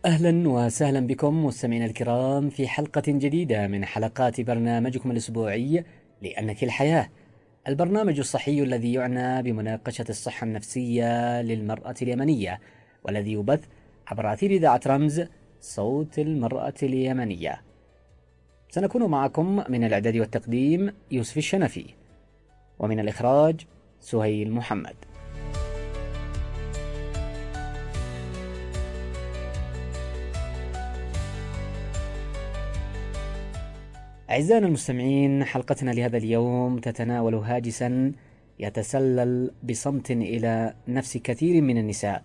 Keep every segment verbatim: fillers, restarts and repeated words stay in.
أهلا وسهلا بكم مستمعينا الكرام في حلقة جديدة من حلقات برنامجكم الأسبوعي لأنك الحياة، البرنامج الصحي الذي يعنى بمناقشة الصحة النفسية للمرأة اليمنية، والذي يبث عبر أثير إذاعة رمز صوت المرأة اليمنية. سنكون معكم من الإعداد والتقديم يوسف الشنفي، ومن الإخراج سهيل محمد. أعزائنا المستمعين، حلقتنا لهذا اليوم تتناول هاجسا يتسلل بصمت إلى نفس كثير من النساء،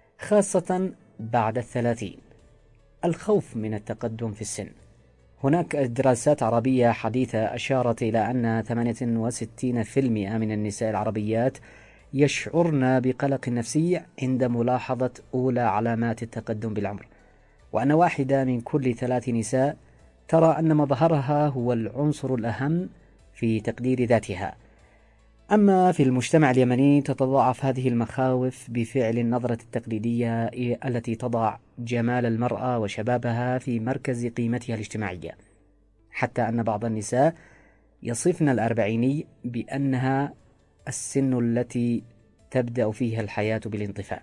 خاصة بعد الثلاثين: الخوف من التقدم في السن. هناك دراسات عربية حديثة أشارت إلى أن ثمانية وستين بالمئة من النساء العربيات يشعرن بقلق نفسي عند ملاحظة أولى علامات التقدم بالعمر، وأن واحدة من كل ثلاث نساء ترى أن مظهرها هو العنصر الأهم في تقدير ذاتها. أما في المجتمع اليمني تتضاعف هذه المخاوف بفعل النظرة التقليدية التي تضع جمال المرأة وشبابها في مركز قيمتها الاجتماعية، حتى أن بعض النساء يصفن الأربعيني بأنها السن التي تبدأ فيها الحياة بالانطفاء.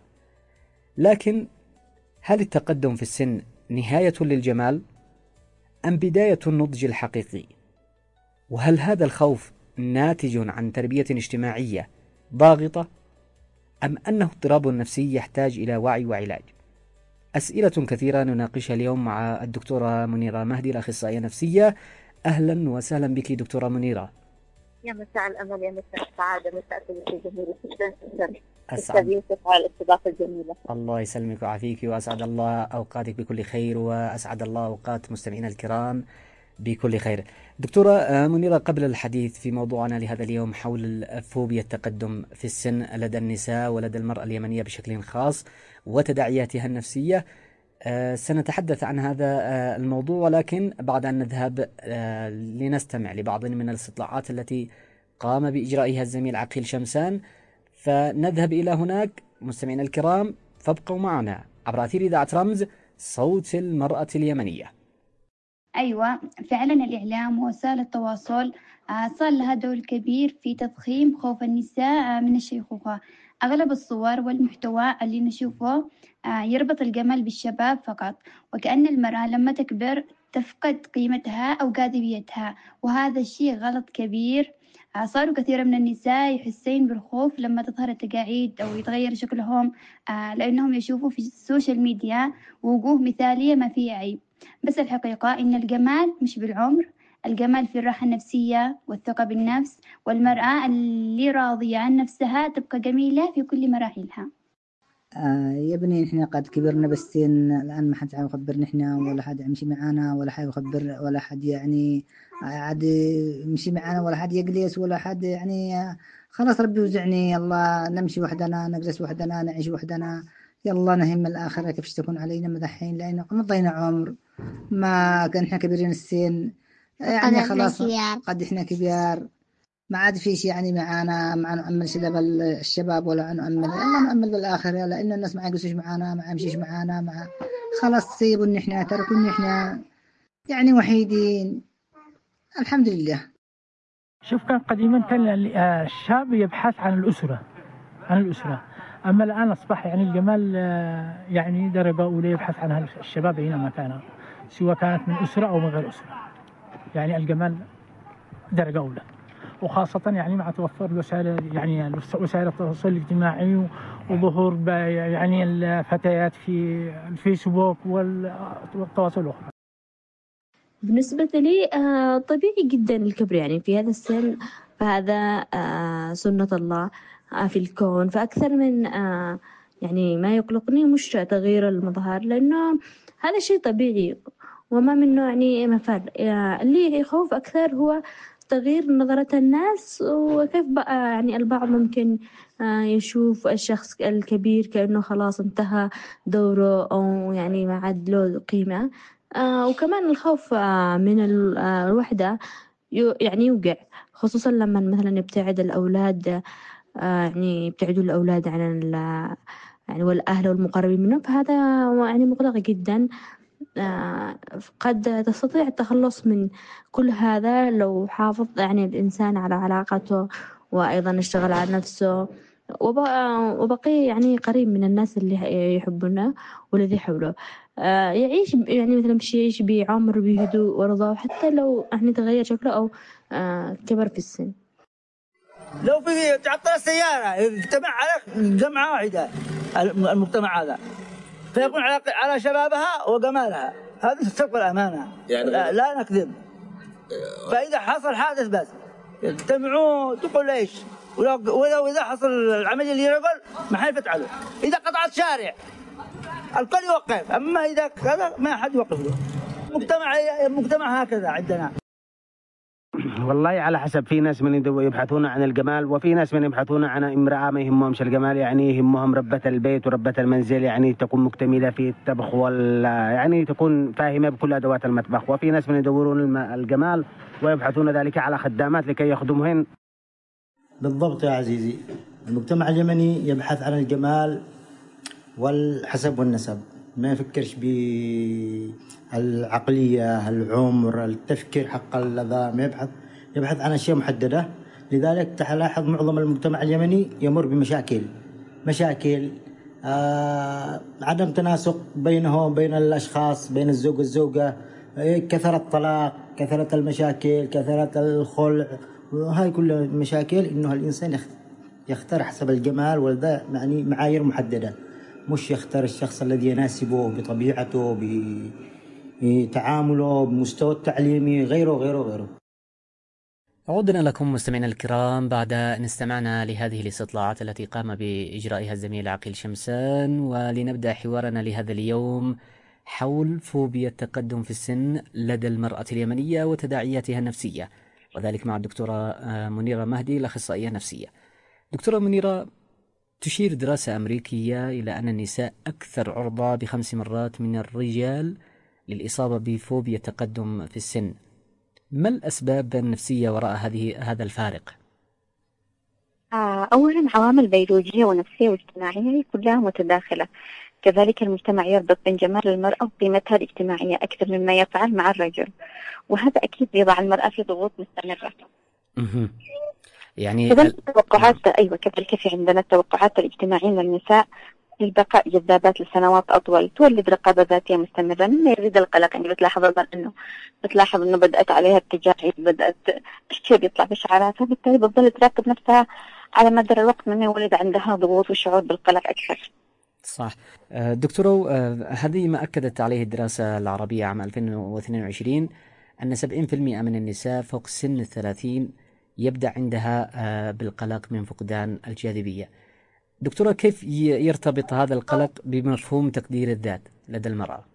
لكن هل التقدم في السن نهاية للجمال أم بداية النضج الحقيقي؟ وهل هذا الخوف ناتج عن تربية اجتماعية ضاغطة، أم أنه اضطراب نفسي يحتاج إلى وعي وعلاج؟ أسئلة كثيرة نناقشها اليوم مع الدكتورة منيرة مهدي، الأخصائية النفسية. أهلا وسهلا بك دكتورة منيرة. يا مساء الأمل، يا مساء السعادة، مساء كل شيء جميل. شكرا شكرا أسعد يوسف على الاستضافة الجميلة. الله يسلمك ويعافيك، وأسعد الله أوقاتك بكل خير، وأسعد الله أوقات مستمعينا الكرام بكل خير. دكتورة منيرة، قبل الحديث في موضوعنا لهذا اليوم حول فوبيا التقدم في السن لدى النساء ولدى المرأة اليمنية بشكل خاص وتداعياتها النفسية، سنتحدث عن هذا الموضوع، ولكن بعد أن نذهب لنستمع لبعض من الاستطلاعات التي قام بإجرائها الزميل عقيل شمسان، فنذهب إلى هناك. مستمعينا الكرام، فابقوا معنا عبر أثير إذاعة رمز صوت المرأة اليمنية. أيوة، فعلا الإعلام ووسائل التواصل صار لها دور كبير في تضخيم خوف النساء من الشيخوخة. أغلب الصور والمحتوى اللي نشوفه يربط الجمال بالشباب فقط، وكأن المرأة لما تكبر تفقد قيمتها أو جاذبيتها، وهذا الشيء غلط كبير. صاروا كثير من النساء يحسين بالخوف لما تظهر التجاعيد أو يتغير شكلهم، لأنهم يشوفوا في السوشيال ميديا وجوه مثالية ما فيها عيب. بس الحقيقة إن الجمال مش بالعمر، الجمال في الراحة النفسية والثقة بالنفس، والمرأة اللي راضية عن نفسها تبقى جميلة في كل مراحلها. آه يا بني، نحن قد كبرنا بالسن الآن، ما حد يخبر نحن ولا حد يمشي معانا ولا حد يخبر ولا حد يعني عاد يمشي معانا ولا حد يجلس ولا حد يعني خلاص ربي وزعني، يلا نمشي وحدنا، نجلس وحدنا، نعيش وحدنا، يلا نهم الآخرة كيف تكون علينا مدحين، لأنه مضينا عمر، ما كان إحنا كبيرين السن يعني خلاص قد إحنا كبير، ما عاد فيش يعني معانا ما نأمل شباب الشباب ولا نأمل، الله نأمل بالآخرة، لأنه الناس ما يقصوش معانا، ما يمشيش معانا، ما خلاص سيبوا إن إحنا تركوا إن إحنا يعني وحيدين. الحمد لله. شوف، كان قديما كان الشاب يبحث عن الأسرة عن الأسرة أما الآن أصبح يعني الجمال يعني درجة أولى يبحث عنها الشباب أينما كان، سواء كانت من أسرة أو من غير أسرة، يعني الجمال درجة أولى، وخاصة يعني مع توفر الوسائل يعني وسائل التواصل الاجتماعي وظهور يعني الفتيات في الفيسبوك والتواصل الأخرى. بالنسبة لي طبيعي جدا الكبر يعني في هذا السن، فهذا سنة الله في الكون، فأكثر من يعني ما يقلقني مش تغيير المظهر، لأنه هذا شيء طبيعي وما منه يعني مفر. اللي يخوف أكثر هو تغيير نظرة الناس، وكيف بقى يعني البعض ممكن يشوف الشخص الكبير كأنه خلاص انتهى دوره أو يعني ما عاد له قيمة. وكمان الخوف من الوحدة يعني يوقع، خصوصا لما مثلا يبتعد الأولاد، يعني يبتعدوا الأولاد عن يعني والأهل والمقربين منهم، فهذا يعني مغلق جدا. آه، قد تستطيع التخلص من كل هذا لو حافظ يعني الإنسان على علاقته، وأيضا اشتغل على نفسه، وبقى, وبقي يعني قريب من الناس اللي يحبونه والذي حوله. آه، يعيش يعني مثلا مش يعيش بعمر بهدوء ورضا، حتى لو يعني تغير شكله أو آه كبر في السن. لو في تعطل السيارة اجتمع على جمعة واحدة المجتمع هذا، فيكون على على شبابها وجمالها، هذا صدق الأمانة يعني لا, لا نكذب. فإذا حصل حادث بس يجتمعوا تقول ليش، ولو, ولو إذا حصل العمل اللي يقول ما حيفتعله. إذا قطعت شارع الكل يوقف، أما إذا كذا ما حد يوقف له. مجتمع مجتمع هكذا عندنا. والله على حسب، في ناس من يبحثون عن الجمال، وفي ناس من يبحثون عن امرأة ما يهمهمش الجمال، يعني يهمهم ربة البيت وربة المنزل، يعني تكون مكتملة في الطبخ وال يعني تكون فاهمة بكل أدوات المطبخ. وفي ناس من يدورون الجمال ويبحثون ذلك على خدامات لكي يخدمهن. بالضبط يا عزيزي، المجتمع اليمني يبحث عن الجمال والحسب والنسب، ما يفكرش بالعقلية، العمر، التفكير حق اللذا، ما يبحث يبحث عن أشياء محددة. لذلك تلاحظ معظم المجتمع اليمني يمر بمشاكل مشاكل آه، عدم تناسق بينه وبين الأشخاص، بين الزوج والزوجة، كثرة الطلاق، كثرة المشاكل، كثرة الخلع، وهاي كلها مشاكل. إنه الإنسان يختار حسب الجمال، وذا يعني معايير محددة، مش يختار الشخص الذي يناسبه بطبيعته، بتعامله، بمستوى التعليمي، غيره غيره غيره. عودنا لكم مستمعينا الكرام بعد أن استمعنا لهذه الاستطلاعات التي قام بإجرائها الزميل عقيل شمسان، ولنبدأ حوارنا لهذا اليوم حول فوبيا التقدم في السن لدى المرأة اليمنية وتداعياتها النفسية، وذلك مع الدكتورة منيرة مهدي الأخصائية النفسية. دكتورة منيرة، تشير دراسة أمريكية إلى أن النساء أكثر عرضة بخمس مرات من الرجال للإصابة بفوبيا التقدم في السن. ما الأسباب النفسية وراء هذه هذا الفارق؟ أولا عوامل بيولوجية ونفسية واجتماعية كلها متداخلة. كذلك المجتمع يربط بين جمال المرأة وقيمتها الاجتماعية أكثر مما يفعل مع الرجل، وهذا أكيد يضع المرأة في ضغوط مستمرة. يعني كذلك التوقعات أيوة كذلك في عندنا التوقعات الاجتماعية للنساء للبقاء جذابات لسنوات أطول، تولد رقابة ذاتية مستمرة مما يزيد القلق. يعني بتلاحظ إنه بتلاحظ إنه بدأت عليها التجاعيد، بدأت الشيء بيطلع بشعرات، فبالتالي بتضل تراقب نفسها على مدار الوقت، مما يولد عندها ضغوط وشعور بالقلق أكثر. صح. دكتورة، هذه ما أكدت عليه الدراسة العربية عام ألفين واثنين وعشرين أن سبعين بالمئة من النساء فوق سن الثلاثين يبدأ عندها بالقلق من فقدان الجاذبية. دكتورة، كيف يرتبط هذا القلق بمفهوم تقدير الذات لدى المرأة؟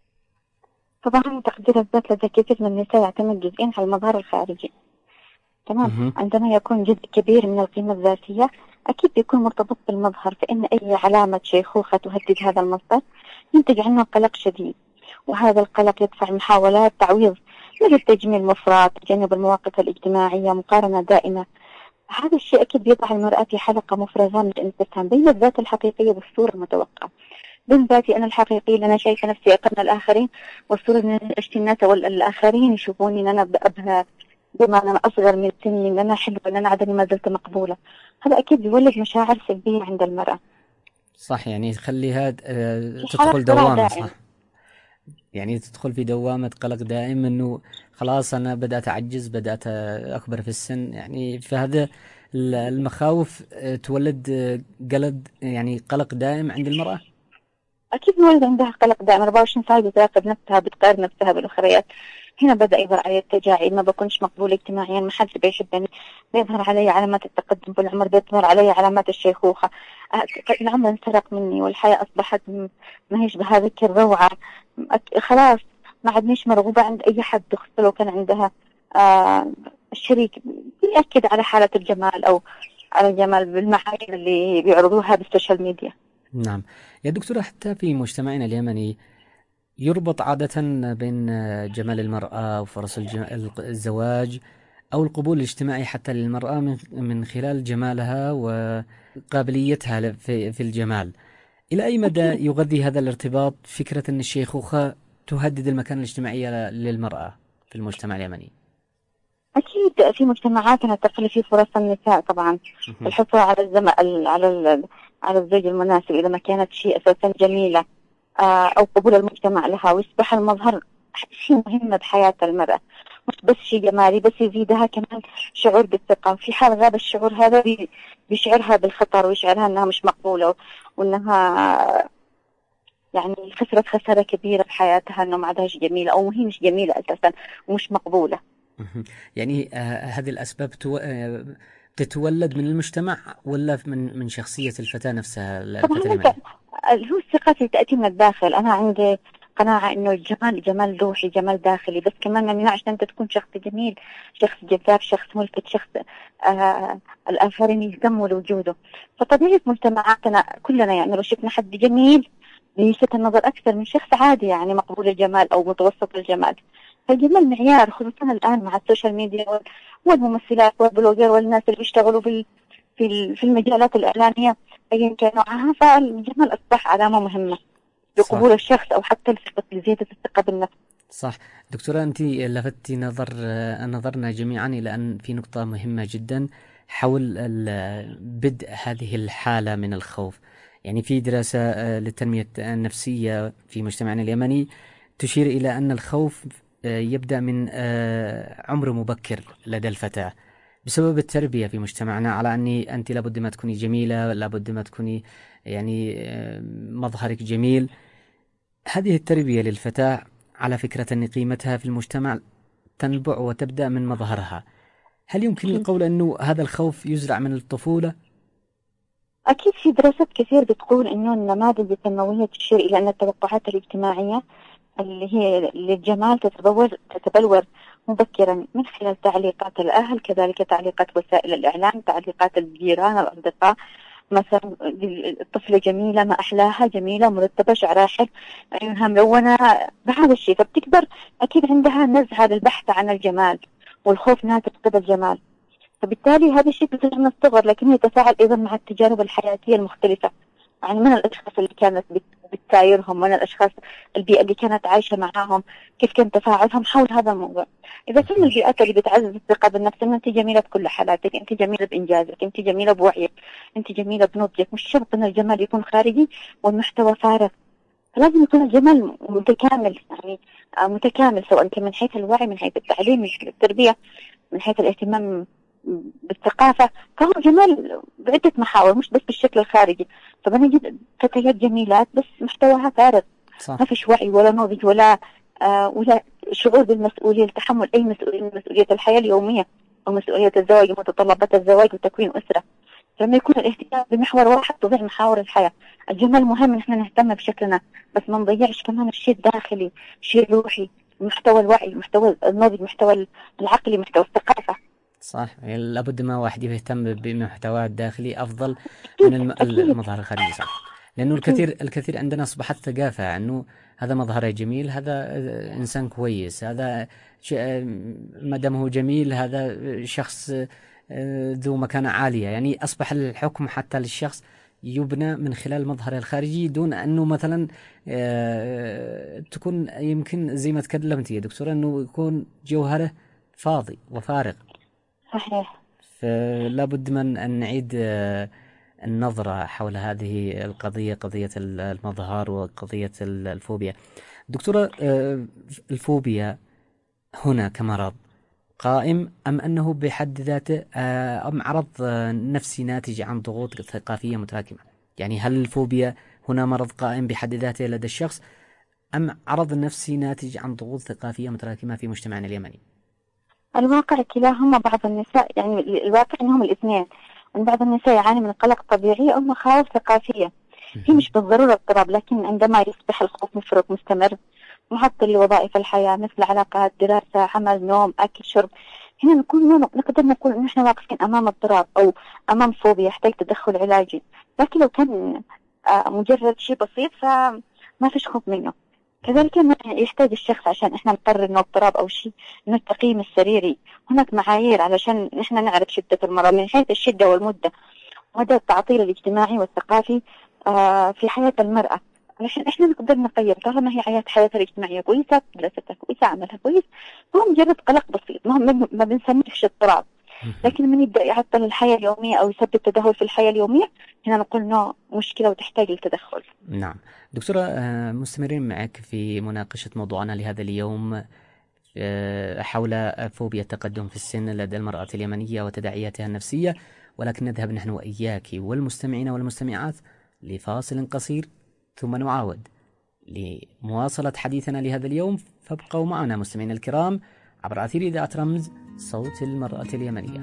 طبعا تقدير الذات لدى كثير من النساء يعتمد جزئيا على المظهر الخارجي. تمام. عندما يكون جزء كبير من القيمة الذاتية أكيد بيكون مرتبط بالمظهر، فإن أي علامة شيخوخة تهدد هذا المصدر ينتج عنه قلق شديد، وهذا القلق يدفع محاولات تعويض مثل تجميل مفرط، تجنب المواقف الاجتماعية، مقارنة دائمة. هذا الشيء أكيد بيضع المرأة في حلقة مفرغة من الانقسام بين الذات الحقيقية والصورة المتوقعة. بين ذاتي أنا الحقيقي اللي أنا شايفة نفسي أقل من الآخرين، والصورة من الناس والآخرين يشوفوني أن أنا أبهى بما أنا أصغر من سني، أن أنا حلوة، أن أنا عدني ما زلت مقبولة. هذا أكيد بيولد مشاعر سلبية عند المرأة. صح، يعني تخليها تدخل دوامة. صح، يعني تدخل في دوامة قلق دائم، أنه خلاص أنا بدأت أعجز، بدأت أكبر في السن. يعني فهذا المخاوف تولد قلق، يعني قلق دائم عند المرأة. أكيد بيولد عندها قلق دائم، أربعة وعشرين ساعة بتراقب نفسها، بتقارن نفسها بالأخريات. هنا بدأ يظهر علي التجاعيد، ما بكونش مقبول اجتماعيا، ما حد بيحبني، بيظهر علي علامات التقدم بالعمر، بيظهر علي علامات الشيخوخة، العمر انسرق مني، والحياة أصبحت ما هيش بهذيك الروعة، خلاص ما عدنيش مرغوبة عند أي حد، خصوصا لو كان عندها آه الشريك بيأكد على حالة الجمال أو على الجمال بالمعايير اللي بيعرضوها بالسوشيال ميديا. نعم يا دكتورة، حتى في مجتمعنا اليمني يربط عادة بين جمال المرأة وفرص الزواج أو القبول الاجتماعي حتى للمرأة من خلال جمالها وقابليتها في الجمال. إلى أي مدى يغذي هذا الارتباط فكرة أن الشيخوخة تهدد المكانة الاجتماعية للمرأة في المجتمع اليمني؟ أكيد في مجتمعاتنا تقل في فرص النساء طبعا. الحصول على الزم... على ال... على الزوج المناسب إذا ما كانت شيء أساسا جميلة أو قبول المجتمع لها، ويصبح المظهر شيء مهم بحياة المرأة، مش بس شيء جمالي، بس يزيدها كمان شعور بالثقة. في حال غاب الشعور هذا بيشعرها بالخطر ويشعرها أنها مش مقبولة وأنها يعني خسرت خسارة كبيرة بحياتها، أنه ما عادهاش جميلة أو هي مش جميلة أساسا ومش مقبولة. يعني آه هذه الأسباب تو... آه تتولد من المجتمع ولا من من شخصية الفتاة نفسها؟ طبعا هو الثقة تأتي من الداخل. أنا عندي قناعة إنه الجمال جمال روحي، جمال داخلي، بس كمان ما يمنعش أنت تكون شخص جميل، شخص جذاب، شخص ملفت، شخص آه الآخرين يهتموا لوجوده. فطبيعي في مجتمعاتنا كلنا يعني لو شفنا حد جميل بيلفت النظر أكثر من شخص عادي يعني مقبول الجمال أو متوسط الجمال. فالجمال معيار، خصوصا الآن مع السوشيال ميديا والممثلات والبلوجر والناس اللي بيشتغلوا في في في المجالات الإعلانية أيا كان نوعها. فالجمال أصبح علامة مهمة لقبول الشخص أو حتى لزيادة الثقة بالنفس. صح دكتورة، أنت لفتي نظر نظرنا جميعا إلى أن في نقطة مهمة جدا حول بدء هذه الحالة من الخوف. يعني في دراسة للتنمية النفسية في مجتمعنا اليمني تشير إلى أن الخوف يبدأ من عمر مبكر لدى الفتاة بسبب التربية في مجتمعنا على أني أنت لابد ما تكوني جميلة، لابد ما تكوني يعني مظهرك جميل. هذه التربية للفتاة على فكرة أن قيمتها في المجتمع تنبع وتبدأ من مظهرها. هل يمكن القول أنه هذا الخوف يزرع من الطفولة؟ أكيد في دراسات كثير بتقول أنه النماذج التنموية تشير إلى أن التوقعات الاجتماعية اللي هي للجمال تتبلور تتبلور مبكرا من خلال تعليقات الأهل، كذلك تعليقات وسائل الإعلام، تعليقات الجيران، الأصدقاء. مثلا الطفلة جميلة، ما أحلاها، جميلة مرتبة، شعرها حلو، عيونها ملونة، بهذا الشيء فبتكبر أكيد عندها نزعة للبحث عن الجمال والخوف أنها تفقد الجمال. فبالتالي هذا الشيء بيصير من الصغر، لكن يتفاعل أيضا مع التجارب الحياتية المختلفة. يعني من الأشخاص اللي كانت بتسايرهم، من الأشخاص البيئة اللي كانت عايشة معاهم، كيف كان تفاعلهم حول هذا الموضوع. إذا كان البيئات اللي بتعزز الثقة بالنفس، إن أنت جميلة بكل حالاتك، أنت جميلة بإنجازك، أنت جميلة بوعيك، أنت جميلة بنضجك، مش شرط إن الجمال يكون خارجي والمحتوى فارغ. فلازم يكون الجمال متكامل، يعني متكامل سواء كان من حيث الوعي، من حيث التعليم، من حيث التربية، من حيث الاهتمام بالثقافة. فهو جمال بعدة محاور مش بس بالشكل الخارجي. فبنجد فتيات جميلات بس محتواها فارغ، ما فيش وعي ولا نضج ولا آه ولا شعور بالمسؤولية لتحمل أي مسؤولية من مسؤولية الحياة اليومية أو مسؤولية الزواج ومتطلبات الزواج وتكوين أسرة. لما يكون الاهتمام بمحور واحد تضيع محاور الحياة. الجمال مهم إن احنا نهتم بشكلنا، بس ما نضيعش كمان الشيء الداخلي، الشيء الروحي، محتوى الوعي، محتوى النضج، محتوى العقلي، محتوى الثقافة. صح، يعني لابد ما واحد يهتم بمحتواه الداخلي أفضل من الم... المظهر الخارجي. صح، لأنه الكثير الكثير عندنا أصبحت ثقافة أنه هذا مظهره جميل، هذا إنسان كويس، هذا ش... ما دامه جميل هذا شخص ذو مكانة عالية. يعني أصبح الحكم حتى للشخص يبنى من خلال مظهره الخارجي دون أنه مثلا تكون يمكن زي ما تكلمت يا دكتورة أنه يكون جوهره فاضي وفارغ. صحيح. فلا بد من أن نعيد النظرة حول هذه القضية، قضية المظهر وقضية الفوبيا. دكتورة، الفوبيا هنا كمرض قائم أم أنه بحد ذاته أم عرض نفسي ناتج عن ضغوط ثقافية متراكمة؟ يعني هل الفوبيا هنا مرض قائم بحد ذاته لدى الشخص أم عرض نفسي ناتج عن ضغوط ثقافية متراكمة في مجتمعنا اليمني؟ الواقع كلاهما. بعض النساء يعني الواقع انهم الاثنين، ان بعض النساء يعاني من قلق طبيعي او مخاوف ثقافيه. هي مش بالضروره اضطراب، لكن عندما يصبح الخوف مفرط مستمر معطل لوظائف الحياه مثل علاقات، دراسه، عمل، نوم، اكل، شرب، هنا نكون نقدر نقول ان احنا واقفين امام اضطراب او امام فوبيا يحتاج تدخل علاجي. لكن لو كان مجرد شيء بسيط فما فيش خوف منه. كذلك يحتاج الشخص عشان احنا نقرر انه اضطراب او شيء انه التقييم السريري. هناك معايير علشان احنا نعرف شدة المرض من حيث الشدة والمدة ومدى التعطيل الاجتماعي والثقافي آه في حياة المرأة، علشان إحنا نقدر نقيم طالما هي حياة حياتها الاجتماعية كويسة، دراستها كويسة، عملها كويس، هو مجرد قلق بسيط، ما هو ما بنسميهش اضطراب. لكن من يبدأ يعطل الحياة اليومية أو يسبب تدهور في الحياة اليومية، هنا نقول نوع مشكلة وتحتاج للتدخل. نعم دكتورة، مستمرين معك في مناقشة موضوعنا لهذا اليوم حول فوبيا التقدم في السن لدى المرأة اليمنية وتداعياتها النفسية، ولكن نذهب نحن وإياك والمستمعين والمستمعات لفاصل قصير ثم نعاود لمواصلة حديثنا لهذا اليوم. فابقوا معنا مستمعينا الكرام عبر أثير إذاعة رمز صوت المرأة اليمنية.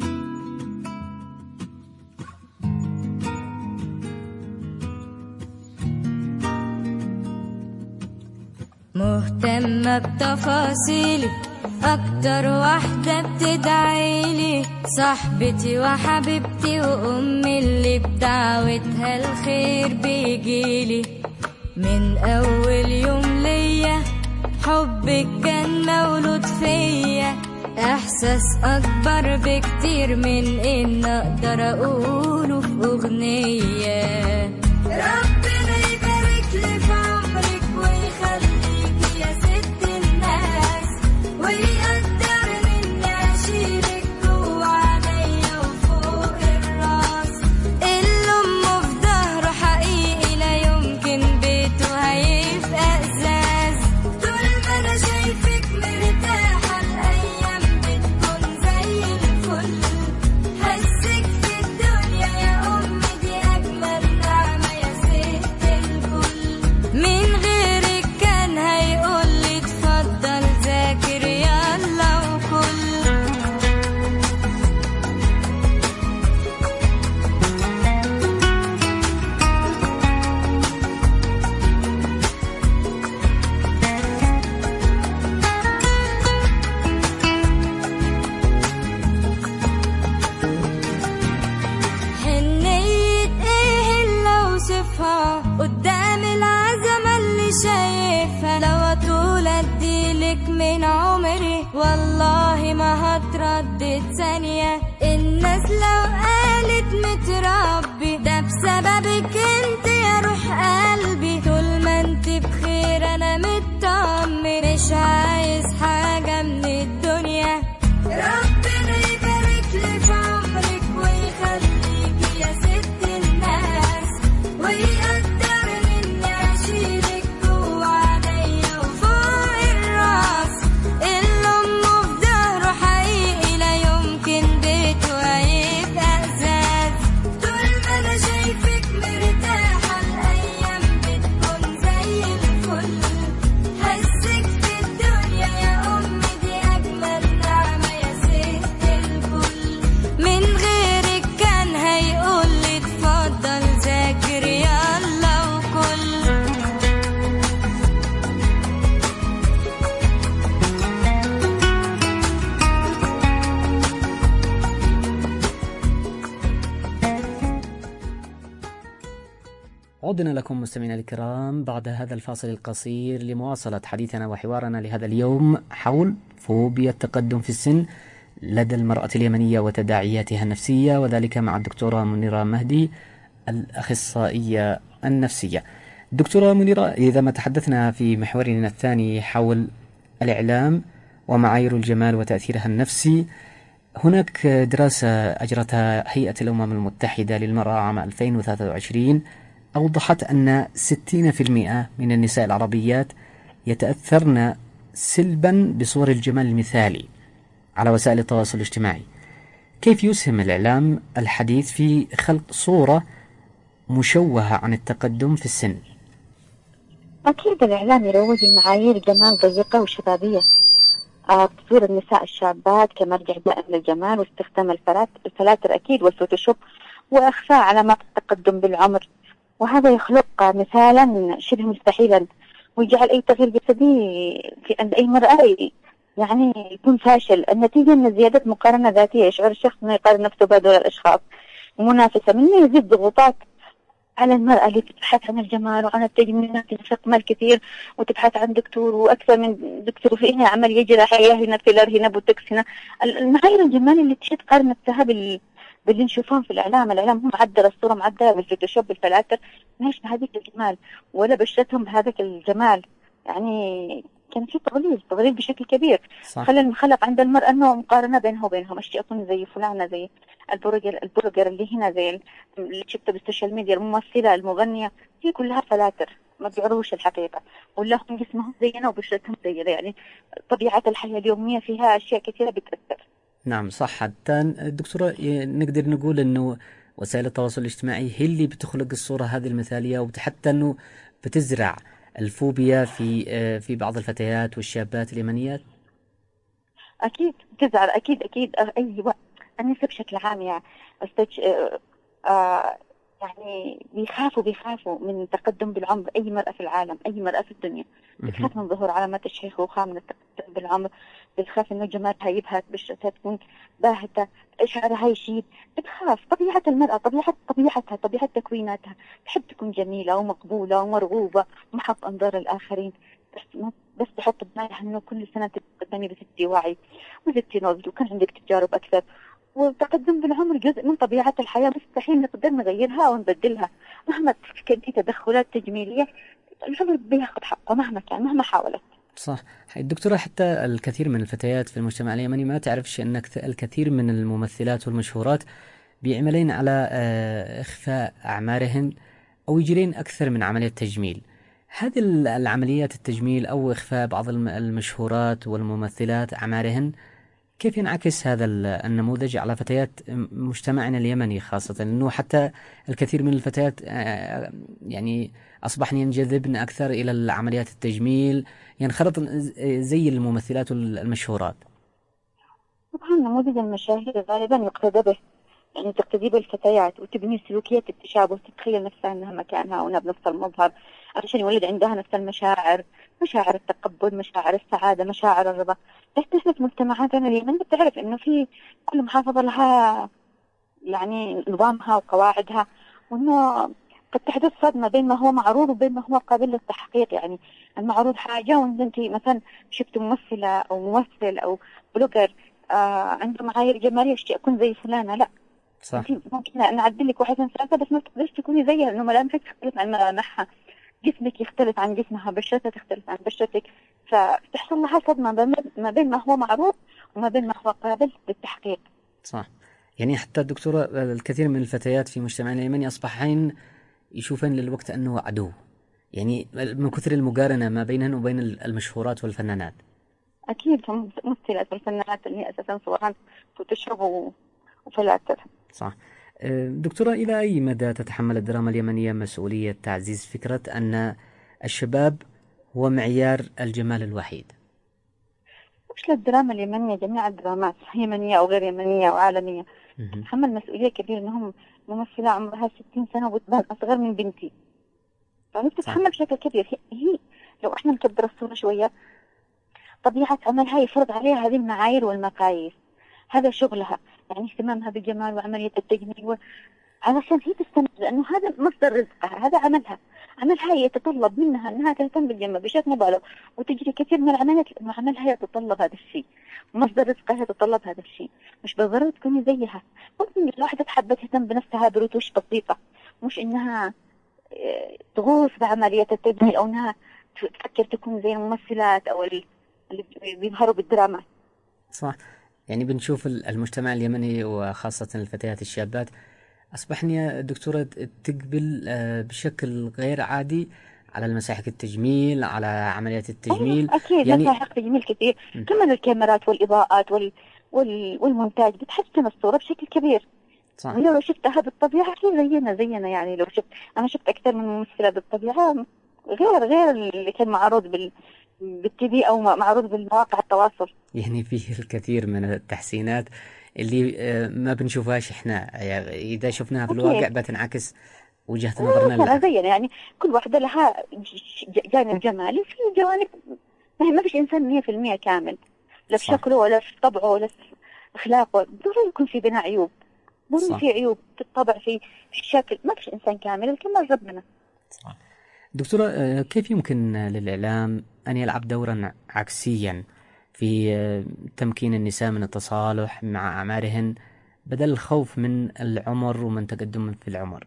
مهتمة بتفاصيلي أكتر واحدة بتدعيلي، صاحبتي وحبيبتي وأمي اللي بدعوتها الخير بيجيلي. من أول يوم ليا حبك كان مولود فيا، إحساس أكبر بكتير من إن أقدر أقوله في أغنية. ربنا يبارك لي في عمرك ويخليكي يا ست الناس، ويقدرني إني أشيلك جوا عليا وفوق الراس. اللي أمه في ظهره حقيقي لا يمكن بيته هيبقى إزاز. طول ما أنا شايفك مرتاحة الأيام بتكون زي الفل، حسك في الدنيا يا أمي دي أجمل نعمة يا ست الكل. من غيرك كان هيقولي اتفضل ذاكر يلا وكل. حنية ايه اللي اوصفها قدام العزمة اللي شايفها، لو اطول اديلك من عمري والله ما هتردد ثانية. الناس لو قالت متربي ده بسببك انت يا روح قلبي، طول ما انت بخير انا مطمن، مش عايز حاجة من الدنيا. ربنا يبارك لي في عمرك ويخليكي يا ست الناس، ويقدرني اني اشيلك جوا عليا وفوق الراس. اللي امه في ظهره حقيقي لا يمكن بيته هيبقى ازاز. طول ما انا شايفك مرتاحة الايام بتكون زي الفل، حسك في الدنيا يا امي دي اجمل نعمة يا ست الكل. من غيرك كان هيقولي اتفضل ذاكر يلا وكل. عدنا لكم مستمعينا الكرام بعد هذا الفاصل القصير لمواصلة حديثنا وحوارنا لهذا اليوم حول فوبيا التقدم في السن لدى المرأة اليمنية وتداعياتها النفسية، وذلك مع الدكتورة منيرة مهدي الأخصائية النفسية. دكتورة منيرة، إذا ما تحدثنا في محورنا الثاني حول الإعلام ومعايير الجمال وتأثيرها النفسي، هناك دراسة أجرتها هيئة الأمم المتحدة للمرأة عام ألفين وثلاثة وعشرين أوضحت أن ستين بالمئة من النساء العربيات يتأثرن سلبا بصور الجمال المثالي على وسائل التواصل الاجتماعي. كيف يسهم الإعلام الحديث في خلق صورة مشوهة عن التقدم في السن؟ أكيد الإعلام يروج لمعايير جمال ضيقة وشبابية، آه، تصوير النساء الشابات كمرجع دائم للجمال، واستخدام الفلاتر أكيد والفوتوشوب، وإخفاء علامات التقدم بالعمر، وهذا يخلق مثالا شبه مستحيلا، ويجعل أي تغيير جسدي في عند أي مرأة يعني يكون فاشل. النتيجة أن زيادة مقارنة ذاتية، يشعر الشخص أنه يقارن نفسه بهذول الأشخاص، ومنافسة منه يزيد ضغوطات على المرأة اللي تبحث عن الجمال وعن التجميل، تنفق مال كثير وتبحث عن دكتور وأكثر من دكتور، وفي هنا عملية جراحية، هنا فيلر، هنا بوتوكس، هنا المعايير الجمال اللي تحب تقارن نفسها باللي نشوفهم في الإعلام. الإعلام هم معدل الصورة معدلة بالفوتوشوب بالفلاتر، ماهيش بهذيك الجمال ولا بشرتهم بهذاك الجمال. يعني كان في تضليل تضليل بشكل كبير. خلى المخلق عند المرأة أنه مقارنة بينها وبينهم، أشياء أكون زي فلانة، زي البروجر البروجر اللي هنا، زي اللي شفته بالسوشيال ميديا، الممثلة المغنية، هي كلها فلاتر ما بيعرفوش الحقيقة، ولا هم جسمهم زينا وبشرتهم زينا. يعني طبيعة الحياة اليومية فيها أشياء كثيرة بتأثر. نعم صح. حتى دكتورة نقدر نقول أنه وسائل التواصل الاجتماعي هي اللي بتخلق الصورة هذه المثالية، وحتى أنه بتزرع الفوبيا في في بعض الفتيات والشابات اليمنيات. أكيد بتزعل، أكيد أكيد. أيوة النساء بشكل عام يعني استج... آه يعني بيخافوا بيخافوا من التقدم بالعمر. أي مرأة في العالم، أي مرأة في الدنيا بتخاف من ظهور علامات الشيخوخة، من التقدم بالعمر، بتخاف إنه جمالها يبهت، بشرتها تكون باهتة، شعرها يشيب. بتخاف. طبيعة المرأة، طبيعة طبيعتها، طبيعة تكويناتها تحب تكون جميلة ومقبولة ومرغوبة ومحط أنظار الآخرين. بس بس تحط ببالها إنه كل سنة تتقدمي بستي وعي وزدتي نضج وكان عندك تجارب أكثر. والتقدم بالعمر جزء من طبيعة الحياة، مستحيل نقدر نغيرها أو نبدلها. مهما كانت تدخلات تجميلية العمر بياخذ حقه مهما كان، مهما حاولت. صح. الدكتورة حتى الكثير من الفتيات في المجتمع اليمني ما تعرفش أن الكثير من الممثلات والمشهورات بيعملين على إخفاء أعمارهن أو يجرين أكثر من عملية تجميل. هذه العمليات التجميل أو إخفاء بعض المشهورات والممثلات أعمارهن كيف ينعكس هذا النموذج على فتيات مجتمعنا اليمني خاصة؟ أنه حتى الكثير من الفتيات يعني أصبحن ينجذبن أكثر إلى العمليات التجميل، ينخرط زي الممثلات المشهورات. طبعا نموذج المشاهير غالبا يقتدى به، يعني تقتدي بالفتيات وتبني سلوكيات التشابه، تتخيل نفسها أنها مكانها وأنها بنفس المظهر عشان يولد عندها نفس المشاعر، مشاعر التقبل، مشاعر السعادة، مشاعر الرضا. بس احنا في مجتمعاتنا اليمن بتعرف انه في كل محافظة لها يعني نظامها وقواعدها، وانه قد تحدث صدمة بين ما هو معروض وبين ما هو قابل للتحقيق. يعني المعروض حاجة، وانت انت مثلا شفت ممثلة او ممثل او بلوجر آه عنده معايير جمالية اشتي اكون زي فلانة، لا صح. ممكن نعدل لك واحد ثلاثة بس ما تقدرش تكوني زيها، لانه ملامحك تختلف عن ملامحها، جسمك يختلف عن جسمها، بشرتها تختلف عن بشرتك، فتحصل لها صدمة ما بين ما هو معروف وما بين ما هو قابل للتحقيق. صح. يعني حتى الدكتورة الكثير من الفتيات في مجتمعنا اليمني أصبحين يشوفن للوقت أنه عدو، يعني من كثر المقارنة ما بينهن وبين المشهورات والفنانات. أكيد هم ممثلات والفنانات اللي هي أساسا صوران فوتوشوب وفلاتر. صح. دكتورة، إلى أي مدى تتحمل الدراما اليمنية مسؤولية تعزيز فكرة أن الشباب هو معيار الجمال الوحيد؟ مش للدراما اليمنية، جميع الدرامات يمنية أو غير يمنية أو عالمية تتحمل مسؤولية كبيرة. إنهم ممثلة عمرها ستين سنة وبتبان أصغر من بنتي، يعني بتتحمل بشكل كبير. هي لو إحنا نكبر الصورة شوية، طبيعة عملها يفرض عليها هذه المعايير والمقاييس، هذا شغلها، يعني اهتمامها بالجمال وعملية التجميل و... علشان هي تستمر، لأنه هذا مصدر رزقها، هذا عملها. عملها يتطلب منها أنها تهتم بالجمال بشكل مبالغ، وتجري كثير من العمليات لأنه عملها يتطلب هذا الشيء، مصدر رزقها يتطلب هذا الشيء. مش بالضرورة تكوني زيها، ممكن الواحدة تحب تهتم بنفسها بروتوش بسيطة، مش إنها تغوص بعملية التجميل أو إنها تفكر تكون زي الممثلات أو اللي بيظهروا بالدراما. صح. يعني بنشوف المجتمع اليمني وخاصة الفتيات الشابات أصبحن يا دكتورة تقبل بشكل غير عادي على المساحق التجميل، على عمليات التجميل. أكيد يعني مساحق تجميل كثير، كمان الكاميرات والإضاءات وال... وال... والمونتاج بتحسن الصورة بشكل كبير. صح. لو شفتها بالطبيعة هي زينا زينا يعني لو شفت أنا شفت أكثر من ممثلة بالطبيعة غير غير اللي كان معروض بال بالتي في أو معروض بالمواقع التواصل. يعني فيه الكثير من التحسينات اللي ما بنشوفهاش إحنا، يعني إذا شفناها في الواقع بتنعكس وجهة نظرنا لها. زينا يعني كل واحدة لها جانب جمالي، في جوانب ما فيش إنسان مية في المية كامل، لا في شكله ولا في طبعه ولا في أخلاقه. ضروري يكون في بين عيوب، ضروري في عيوب في الطبع، في الشكل، ما فيش إنسان كامل، الكمال ربنا. صح. دكتورة، كيف يمكن للإعلام أن يلعب دورا عكسيا في تمكين النساء من التصالح مع أعمارهن بدل الخوف من العمر ومن تقدم في العمر؟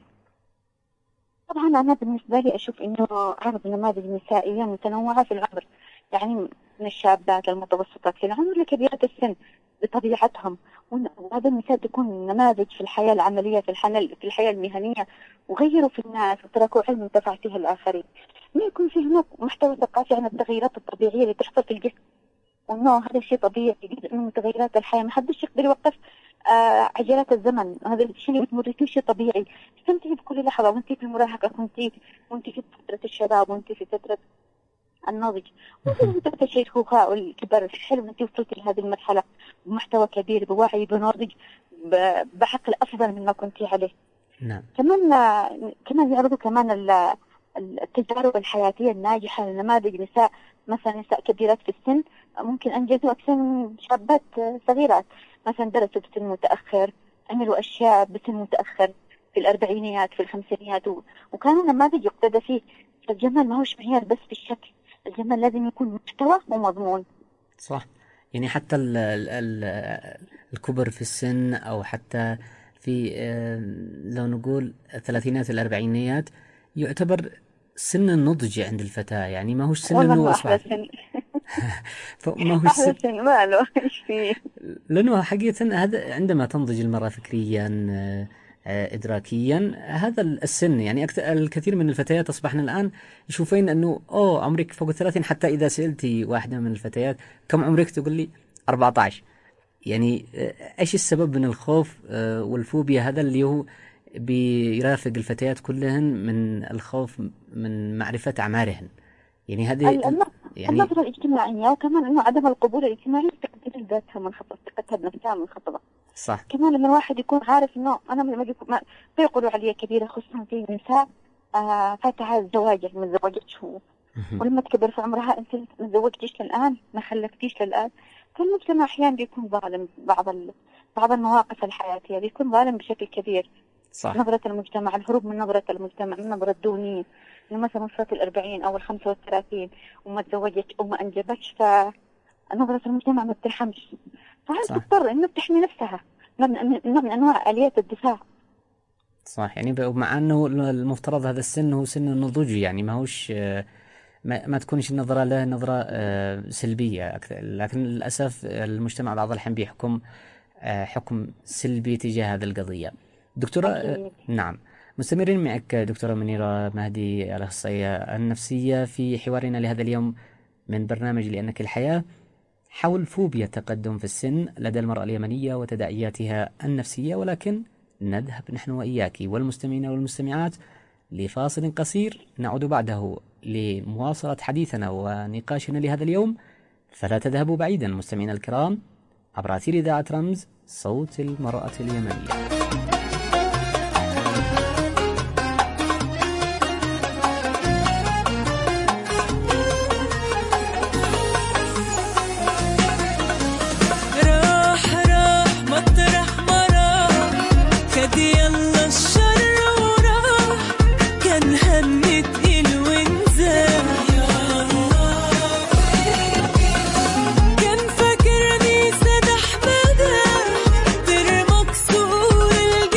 طبعا أنا بالنسبة لي أشوف إنه عرض نماذج نسائية متنوعة في العمر، يعني من الشابات المتوسطات في العمر لكبيرات السن بطبيعتهم، وهذا النساء تكون نماذج في الحياة العملية في الحياة في الحياة المهنية، وغيروا في الناس وتركوا علم انتفع فيه الآخرين. ما يكون في هناك محتوى ثقافي عن التغييرات الطبيعية اللي تحصل في الجسم، وإنه هذا الشيء طبيعي جزء من تغيرات الحياة، ما حدش يقدر يوقف آه عجلات الزمن. هذا الشيء اللي بتمر فيه شيء طبيعي، استمتعي بكل لحظة، وانت في المراهقة كنتي، وانت في فترة الشباب، وانت في فترة النضج، وانت في فترة الشيخوخة والكبر. حلو انت وصلتي لهذه المرحلة بمحتوى كبير، بوعي، بنضج، بعقل أفضل مما كنتي عليه. نعم. كمان كمان يعرضوا كمان التجارب الحياتية الناجحة لنماذج نساء، مثلا نساء كبيرات في السن ممكن أنجزوا أكثر من شابات صغيرات، مثلا درسوا بسن متأخر، عملوا أشياء بسن متأخر في الأربعينيات في الخمسينيات، و... وكانوا نماذج يقتدى فيه. الجمال ما هوش معيار بس في الشكل، الجمال لازم يكون محتوى ومضمون. صح، يعني حتى ال ال ال الكبر في السن أو حتى في لو نقول الثلاثينات الأربعينيات يعتبر سن النضج عند الفتاة، يعني ما هوش سن إنه أصبح ما هو سن ماله إيش فيه، لأنه حقيقة هذا عندما تنضج المرأة فكريا إدراكيا هذا السن، يعني أكثر الكثير من الفتيات أصبحنا الآن يشوفين أنه أوه عمرك فوق الثلاثين، حتى إذا سألتي واحدة من الفتيات كم عمرك تقول لي أربعة عشر. يعني إيش السبب من الخوف والفوبيا هذا اللي هو بيرافق الفتيات كلهن من الخوف من معرفة أعمارهن؟ يعني هذه يعني النظرة الاجتماعية، وكمان إنه عدم القبول الاجتماعي تقدر ذاتها منخفضة، ثقتها بنفسها منخفضة. صح. كمان لما الواحد يكون عارف إنه أنا ما ما بيقولوا علي كبيرة، خصوصا في نساء آه فاتها الزواج ما تزوجتش، ولما تكبر في عمرها أنت ما تزوجتيش الآن، ما خلفتيش للآن، فالمجتمع أحيانا بيكون ظالم. بعض ال... بعض المواقف الحياتية بيكون ظالم بشكل كبير. صح. نظرة المجتمع، الهروب من نظرة المجتمع، من نظرة الدونية، إنه مثلا وصلت الأربعين أو الخمسة والثلاثين وما تزوجتش أو ما أنجبتش، فنظرة المجتمع ما بترحمش، فهل تضطر إنه بتحمي نفسها، نوع من أنواع آليات الدفاع. صح، يعني مع أنه المفترض هذا السن هو سن النضوج، يعني ما هوش ما, ما تكونش النظرة له نظرة سلبية أكثر، لكن للأسف المجتمع بعض الأحيان بيحكم حكم سلبي تجاه هذه القضية. دكتورة أكيد. نعم، مستمرين معك دكتورة منيرة مهدي الأخصائية النفسية في حوارنا لهذا اليوم من برنامج لأنك الحياة حول فوبيا التقدم في السن لدى المرأة اليمنية وتداعياتها النفسية. ولكن نذهب نحن وإياك والمستمعين والمستمعات لفاصل قصير، نعود بعده لمواصلة حديثنا ونقاشنا لهذا اليوم، فلا تذهبوا بعيدا مستمعينا الكرام عبر أثير إذاعة رمز صوت المرأة اليمنية. كان فاكرني سدح مدى، ترمك سور الجنة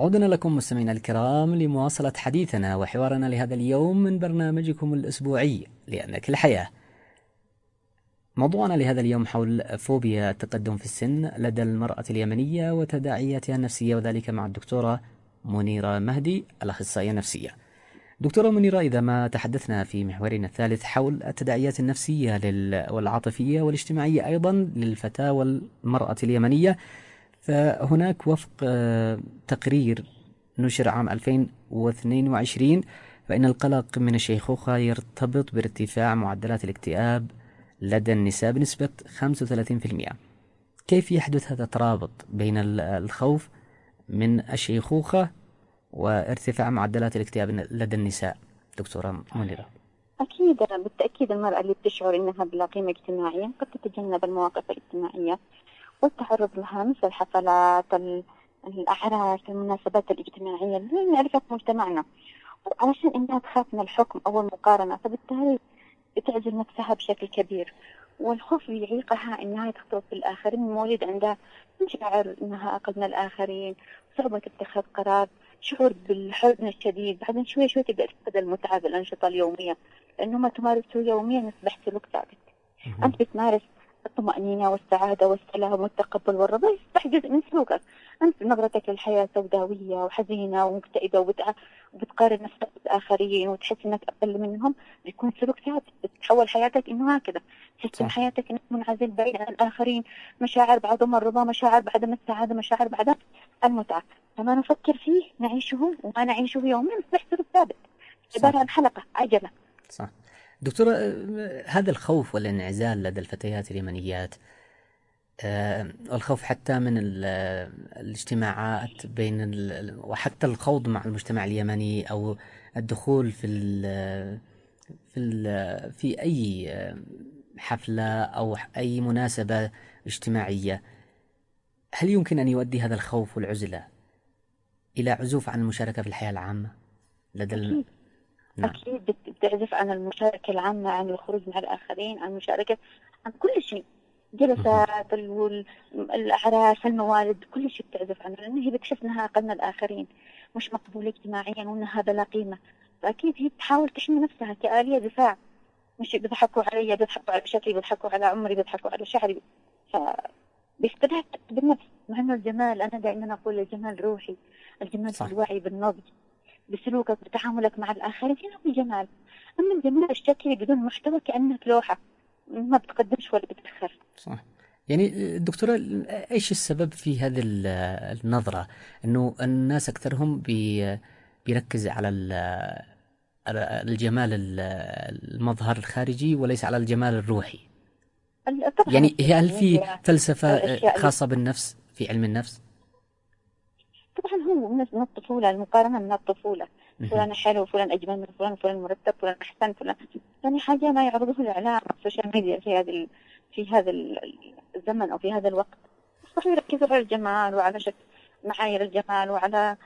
عودنا لكم مستمعينا الكرام لمواصلة حديثنا وحوارنا لهذا اليوم من برنامجكم الأسبوعي لأنك الحياة. موضوعنا لهذا اليوم حول فوبيا التقدم في السن لدى المرأة اليمنية وتداعياتها النفسية، وذلك مع الدكتورة منيرة مهدي الأخصائية النفسية. دكتورة منيرة، إذا ما تحدثنا في محورنا الثالث حول التداعيات النفسية والعاطفية والاجتماعية أيضا للفتاة والمرأة اليمنية، فهناك وفق تقرير نشر عام ألفين واثنين وعشرين فإن القلق من الشيخوخة يرتبط بارتفاع معدلات الاكتئاب لدى النساء بنسبة خمسة وثلاثين بالمئة. كيف يحدث هذا الترابط بين الخوف من الشيخوخة وارتفاع معدلات الاكتئاب لدى النساء دكتورة منيرة؟ أكيد بالتأكيد المرأة اللي بتشعر إنها بلا قيمة اجتماعية قد تتجنب المواقف الاجتماعية والتعرض لها، مثل الحفلات، الأعراس، المناسبات الاجتماعية اللي نعرفها في مجتمعنا، علشان إنها تخاف من الحكم أو المقارنة، فبالتالي بتعزل نفسها بشكل كبير. والخوف يعيقها إنها تختلط بالآخرين، مولد عندها مشاعر إنها أقل من الآخرين، صعوبة اتخاذ قرار، شعور بالحزن الشديد. بعدين شوي شوي تبدأ تفقد المتعة بالأنشطة اليومية، لأنه ما تمارسه يوميا يصبح سلوك ثابت. أنت بتمارس الطمأنينة والسعادة والسلام والتقبل والرضا، يصبح جزء من سلوكك. أنت نظرتك للحياة سوداوية وحزينة ومكتئبة وبتقارن نفسك بالآخرين وتحس إنك أقل منهم، بيكون سلوك ثابت. بتتحول حياتك إنه هكذا، تحس حياتك إنك منعزل بعيد عن الآخرين، مشاعر بعدم الرضا، مشاعر بعدم السعادة، مشاعر بعدم المتعة. فما نفكر فيه نعيشه وما نعيشه يوميا يصبح سلوك ثابت، عبارة عن حلقة عجلة. صح دكتورة، هذا الخوف والانعزال لدى الفتيات اليمنيات، الخوف حتى من الاجتماعات بين وحتى الخوض مع المجتمع اليمني أو الدخول في ال في ال في أي حفلة أو أي مناسبة اجتماعية، هل يمكن أن يؤدي هذا الخوف والعزلة إلى عزوف عن المشاركة في الحياة العامة لدى الم... نعم. أكيد بتعزف عن المشاركة العامة، عن الخروج مع الآخرين، عن المشاركة عن كل شيء، جلسات الأعراس، الموالد، كل شيء بتعزف عنه، لأنه هي بتحس أنها أقل من الآخرين، مش مقبولة اجتماعيا، وأنها بلا قيمة. فأكيد هي بتحاول تحمي نفسها كآلية دفاع، مش بيضحكوا علي، بيضحكوا على شكلي، بيضحكوا على عمري، بيضحكوا على شعري، فبيفقدها بالنفس. مع أنه الجمال، أنا دائما أقول الجمال روحي، الجمال في الوعي بالنضج، بسلوكك، بتعاملك مع الآخرين، هنا في جمال. أما الجمال الشكلي بدون محتوى كأنك لوحة ما بتقدمش ولا بتأخر. صح. يعني دكتورة، إيش السبب في هذه النظرة أنه الناس أكثرهم بي بيركز على الجمال المظهر الخارجي وليس على الجمال الروحي؟ يعني هل في فلسفة خاصة بالنفس في علم النفس؟ طبعا هو من الطفولة، المقارنة من الطفولة، فلان حلو، فلان أجمل من فلان، فلان مرتب، فلان أحسن، فلان يعني حاجة ما يعرضه الإعلام والسوشيال ميديا في هذا في هذا الزمن أو في هذا الوقت. صحيح يركزوا على الجمال وعلى شكل معايير الجمال وعلى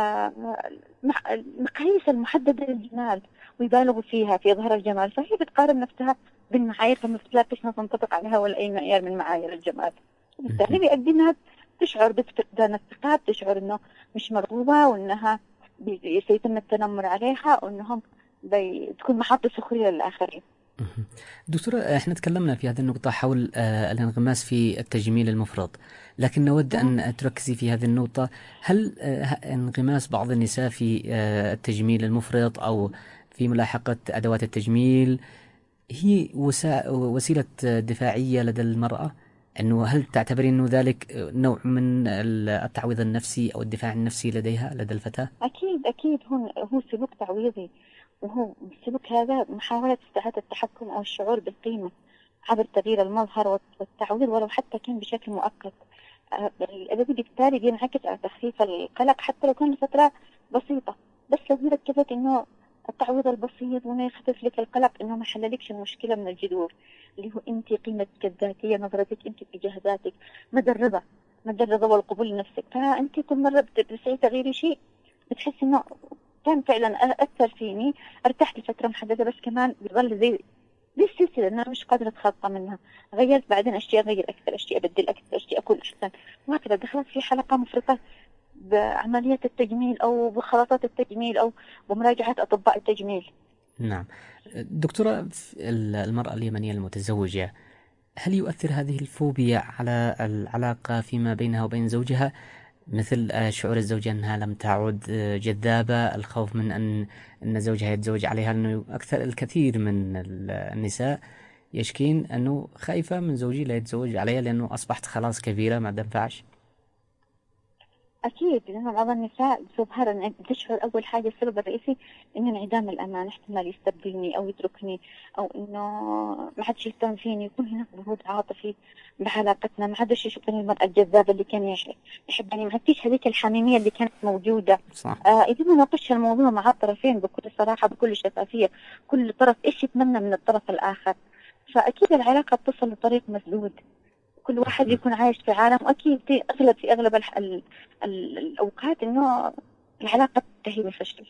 المقاييس المحددة للجمال ويبالغوا فيها في إظهار الجمال، فهي بتقارن نفسها بالمعايير فما بتلاقيش ما تنطبق عليها ولا أي معيار من معايير الجمال، بالتالي بيؤدي إنها تشعر بفقدان الثقة، تشعر إنه مش مرغوبة وإنها سيتم التنمر عليها وإنهم بتكون محط سخرية للآخرين. دكتورة، احنا تكلمنا في هذه النقطة حول آه الانغماس في التجميل المفرط، لكن نود أن تركزي في هذه النقطة. هل آه انغماس بعض النساء في آه التجميل المفرط أو في ملاحقة أدوات التجميل هي وسيلة دفاعية لدى المرأة؟ أنه هل تعتبري أنه ذلك نوع من التعويض النفسي أو الدفاع النفسي لديها لدى الفتاة؟ أكيد أكيد هو هو سلوك تعويضي، وهو السلوك هذا محاولة استعادة التحكم أو الشعور بالقيمة عبر تغيير المظهر والتعويض ولو حتى كان بشكل مؤقت. الذي بالتالي بينعكس على تخفيف القلق حتى لو كان لفترة بسيطة، بس لو ركزت إنه التعويض البسيط وما يخفف لك القلق، إنه ما حللكش المشكلة من الجذور اللي هو أنت قيمتك الذاتية، نظرتك أنت تجاه ذاتك، مدى الرضا مدى الرضا والقبول لنفسك. فأنت كل مرة بتسعي تغيير شيء بتحس إنه كان فعلا أثر فيني، ارتحت لفترة محددة، بس كمان بيظل زي دي السلسلة أنا مش قادرة أتخطى منها. غيرت بعدين أشياء، غير أكثر أشياء، أبدل أكثر أشياء، أكون أحسن، وهكذا دخلت في حلقة مفرطة بعمليات التجميل أو بخلطات التجميل أو بمراجعة أطباء التجميل. نعم دكتورة، المرأة اليمنية المتزوجة هل يؤثر هذه الفوبيا على العلاقة فيما بينها وبين زوجها، مثل شعور الزوجة أنها لم تعد جذابة، الخوف من أن أن زوجها يتزوج عليها، لأنه أكثر الكثير من النساء يشكين أنه خايفة من زوجي لا يتزوج عليها لأنه أصبحت خلاص كبيرة ما دنفعش؟ أكيد، لأن بعض النساء تظهر أن تشعر أول حاجة السبب الرئيسي إنه انعدام الأمان، احتمال يستبدلني أو يتركني أو إنه ما حدش يهتم فيني، يكون هناك برود عاطفي بعلاقتنا، ما حدش يشوفني المرأة الجذابة اللي كان يحبني، ما عنديش هذيك الحميمية اللي كانت موجودة. صح. آه إذا ما ناقش الموضوع مع الطرفين بكل صراحة بكل شفافية، كل طرف إيش يتمنى من الطرف الآخر، فأكيد العلاقة تصل لطريق مسدود، كل واحد يكون عايش في عالم، وأكيد في أغلب في أغلب ال ال ال الأوقات إنه العلاقة تنتهي بالفشل.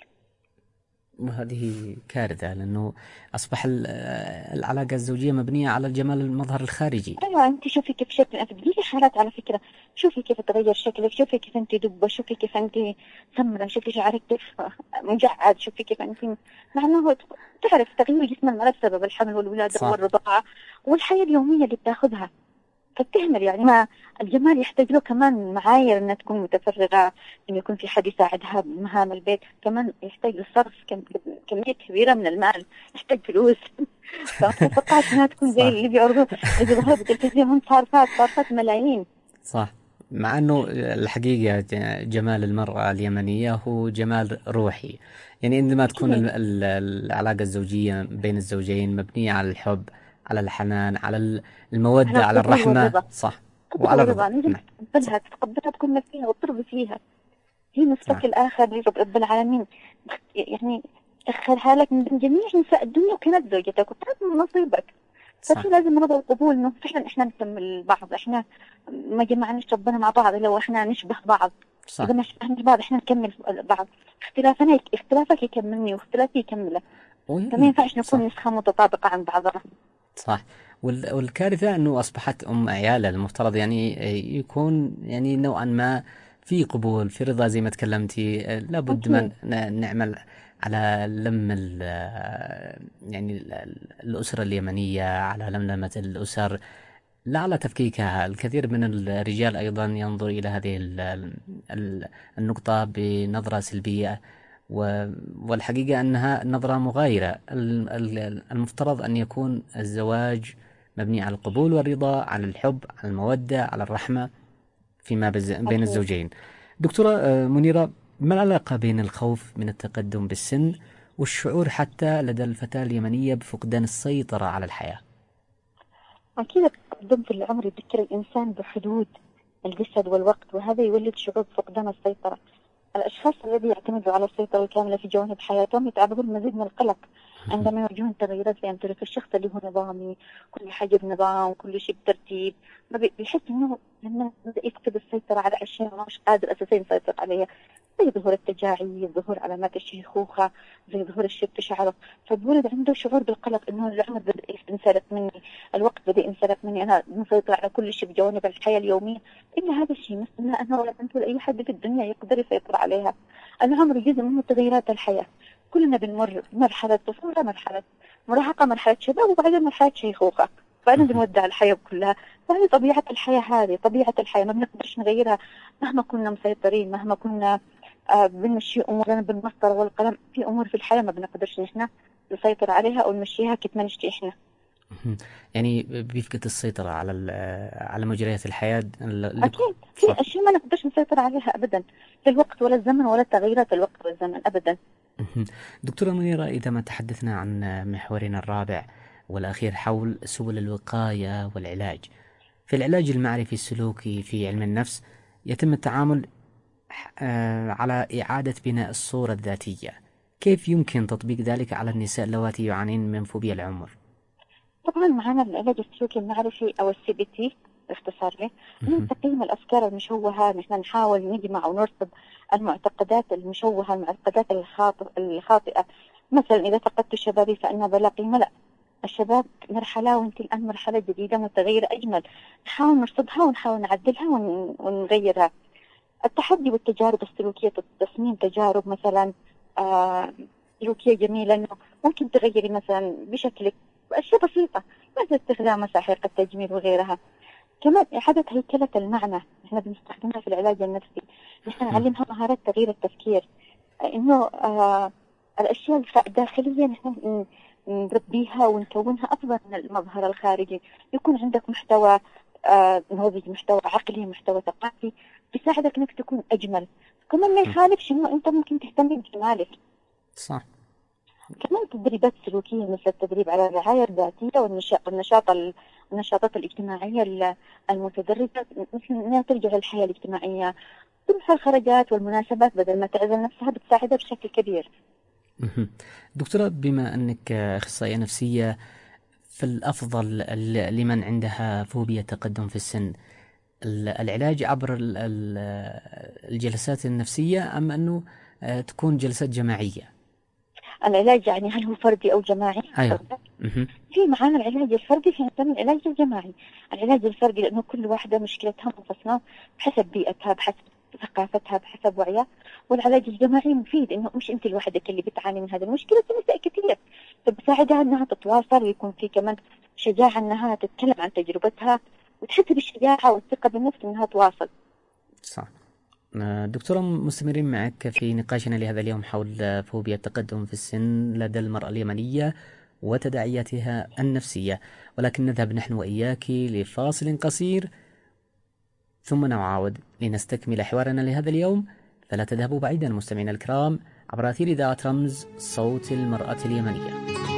وهذه كارثة، لأنه أصبح العلاقة الزوجية مبنية على الجمال المظهر الخارجي. أيوة، أنت شوفي كيف شكلك، في حالات على فكرة، شوفي كيف تغير شكلك، شوفي كيف أنت دبة، شوفي كيف أنت سمرة، شوفي شعرك كيف مجعد، شوفي كيف أنت، مع أنه تعرف تغيير جسم المرأة بسبب الحمل والولادة والرضاعة والحياة اليومية اللي بتاخذها، فتهمل يعني. ما الجمال يحتاج له كمان معايير، انها تكون متفرغه، انه يكون في حد يساعدها بمهام البيت، كمان يحتاج لصرف كميه كبيره من المال، يحتاج فلوس. فمتوقعت انها تكون زي اللي بيعرضوا اللي بيظهروا بالتلفزيون، هم صارفات صارفات ملايين. صح، مع انه الحقيقه جمال المراه اليمنيه هو جمال روحي، يعني عندما تكون العلاقه الزوجيه بين الزوجين مبنيه على الحب، على الحنان، على المودة، على الرحمة. والرضا. صح، وعلى الرضا لازم تقبلها، تتقبلها، تكون فيها وترضي فيها، هي نصفك الآخر لرب العالمين، يعني اخرها لك من جميع نساء الدنيا وكانت زوجتك وكانت من نصيبك. ففي لازم رضا وقبول، انه فعلا احنا نكمل بعض، احنا ما جمعناش ربنا مع بعض لو احنا نشبه بعض. صح. اذا ما شبهنا بعض احنا نكمل بعض، اختلافنا اختلافك يكملني واختلافي يكمله، فما ينفعش نكون نسخة متطابقة عن بعضنا. صح. والكارثة أنه أصبحت أم عيالها، المفترض يعني يكون يعني نوعا ما في قبول، في رضا، زي ما تكلمتي. لابد من نعمل على لم يعني الأسرة اليمنية، على لملمة الأسر، لا على تفكيكها. الكثير من الرجال أيضا ينظر إلى هذه النقطة بنظرة سلبية، والحقيقة أنها نظرة مغايرة. المفترض أن يكون الزواج مبني على القبول والرضا، على الحب، على المودة، على الرحمة فيما بين الزوجين. دكتورة منيرة، ما العلاقة بين الخوف من التقدم بالسن والشعور حتى لدى الفتاة اليمنية بفقدان السيطرة على الحياة؟ أكيد التقدم في العمر يذكر الإنسان بحدود الجسد والوقت، وهذا يولد شعور بفقدان السيطرة. الأشخاص الذين يعتمدوا على السيطرة الكاملة في جوانب حياتهم يتعرضون لمزيد من القلق عندما يواجهون تغيرات في يمتلك الشخص اللي هو نظامي، كل حاجة بنظام، كل شيء بترتيب، ما بيحس إنه لما يفقد السيطرة على أشياء ما مش قادر أساسا يسيطر عليها، زي ظهور التجاعيد، ظهور علامات الشيخوخة، زي ظهور الشب في شعره، فبولد عنده شعور بالقلق إنه العمر بدأ ينسلق مني، الوقت بدأ ينسلق مني، أنا مسيطر على كل شيء بجوانب الحياة اليومية إلا هذا الشيء، مثل أنا ولا أنت ولا أي حد في الدنيا يقدر يسيطر عليها. العمر جزء من تغييرات الحياة، كلنا بنمر مرحلة طفولة، مرحلة مراهقة، مرحلة شباب، وبعدين مرحلة شيخوخة، بعدين بنودع الحياة كلها. فهذه طبيعة الحياة، هذه طبيعة الحياة ما بنقدرش نغيرها مهما كنا مسيطرين، مهما كنا آه بنمشي أمورنا بالمسطرة والقلم. في أمور في الحياة ما بنقدرش نحن نسيطر عليها أو نمشيها كيف ما نشتي إحنا. يعني بيفقد السيطرة على على مجريات الحياة. أكيد في أشياء ما نقدرش نسيطر عليها أبدا، في الوقت ولا الزمن ولا تغييرات الوقت والزمن أبدا. دكتورة منيرة، إذا ما تحدثنا عن محورنا الرابع والأخير حول سبل الوقاية والعلاج، في العلاج المعرفي السلوكي في علم النفس يتم التعامل على إعادة بناء الصورة الذاتية. كيف يمكن تطبيق ذلك على النساء اللواتي يعانين من فوبيا العمر؟ طبعا معنا العلاج السلوكي المعرفي أو السي بي تي باختصار له، من تقييم الأفكار المشوهة. نحن نحاول نجمع ونرصد المعتقدات المشوهة، المعتقدات الخاطئة. مثلا إذا فقدت شبابي فإن بلا قيمة، لا، الشباب مرحلة وانت الآن مرحلة جديدة متغيرة أجمل، نحاول نرصدها ونحاول نعدلها ونغيرها. التحدي والتجارب السلوكية، تصميم تجارب مثلا آه سلوكية جميلة، إنه ممكن تغيري مثلا بشكلك أشياء بسيطة مثل استخدام مساحيق التجميل وغيرها. كمان إعادة هيكلة المعنى نحن بنستخدمها في العلاج النفسي، نحن نعلمها مهارات تغيير التفكير، إنه آه الأشياء الداخلية نحن نربيها ونكونها أفضل من المظهر الخارجي. يكون عندك محتوى آه نموذج، محتوى عقلي، محتوى ثقافي بيساعدك إنك تكون أجمل. كمان ما يخالفش إنه أنت ممكن تهتم بجمالك. صح. كمان تدريبات سلوكية مثل التدريب على الرعاية الذاتية والنشاط النشاط النشاطات الاجتماعية المتدرجة، مثل أنها ترجع للحياة الاجتماعية، تمحى الخرجات والمناسبات بدل ما تعزل نفسها، بتساعدها بشكل كبير. دكتورة، بما أنك أخصائية نفسية، فالأفضل لمن عندها فوبيا تقدم في السن العلاج عبر الجلسات النفسية أم أنه تكون جلسات جماعية؟ العلاج يعني هل هو فردي أو جماعي؟ أيوة. في معانا العلاج الفردي، في عندنا العلاج الجماعي. العلاج الفردي لأنه كل واحدة مشكلتها منفصلة بحسب بيئتها، بحسب ثقافتها، بحسب وعيها. والعلاج الجماعي مفيد، إنه مش أنت لوحدك اللي بتعاني من هذه المشكلة، في نساء كثير، فبساعدها إنها تتواصل، ويكون في كمان شجاعة إنها تتكلم عن تجربتها، وتحس بالشجاعة والثقة بالنفس إنها تواصل. صح. دكتورة، مستمرين معك في نقاشنا لهذا اليوم حول فوبيا التقدم في السن لدى المرأة اليمنية وتداعياتها النفسية، ولكن نذهب نحن وإياك لفاصل قصير ثم نعاود لنستكمل حوارنا لهذا اليوم. فلا تذهبوا بعيدا مستمعينا الكرام عبر أثير إذاعة رمز صوت المرأة اليمنية.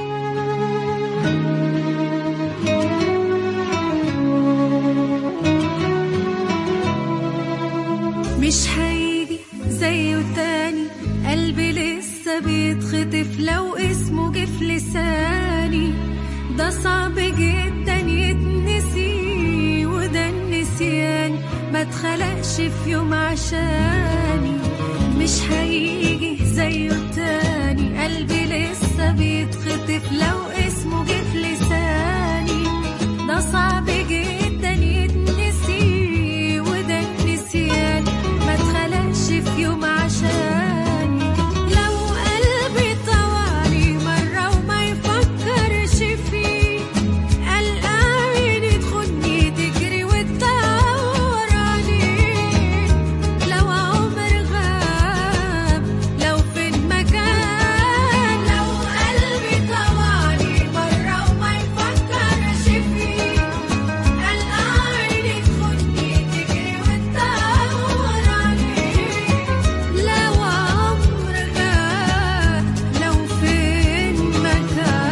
مش هيجي زيه تاني، قلبي لسه بيتخطف لو اسمه جه في لساني. ده صعب جدا يتنسي، وده النسيان ما اتخلقش في يوم عشاني. مش هيجي زيه تاني، قلبي لسه بيتخطف لو اسمه جه في لساني. ده صعب جدا يتنسي، وده النسيان ما اتخلقش في يوم عشاني. لو قلبي طوالي مرة وما يفكرش فيه، ألقى عيني تخدني تجري وتدور عليه. لو عمر غاب، لو فين مكان، لو قلبي طوالي مرة وما يفكرش فيه، ألقى عيني تخدني تجري وتدور عليه. لو عمر غاب، لو فين مكان.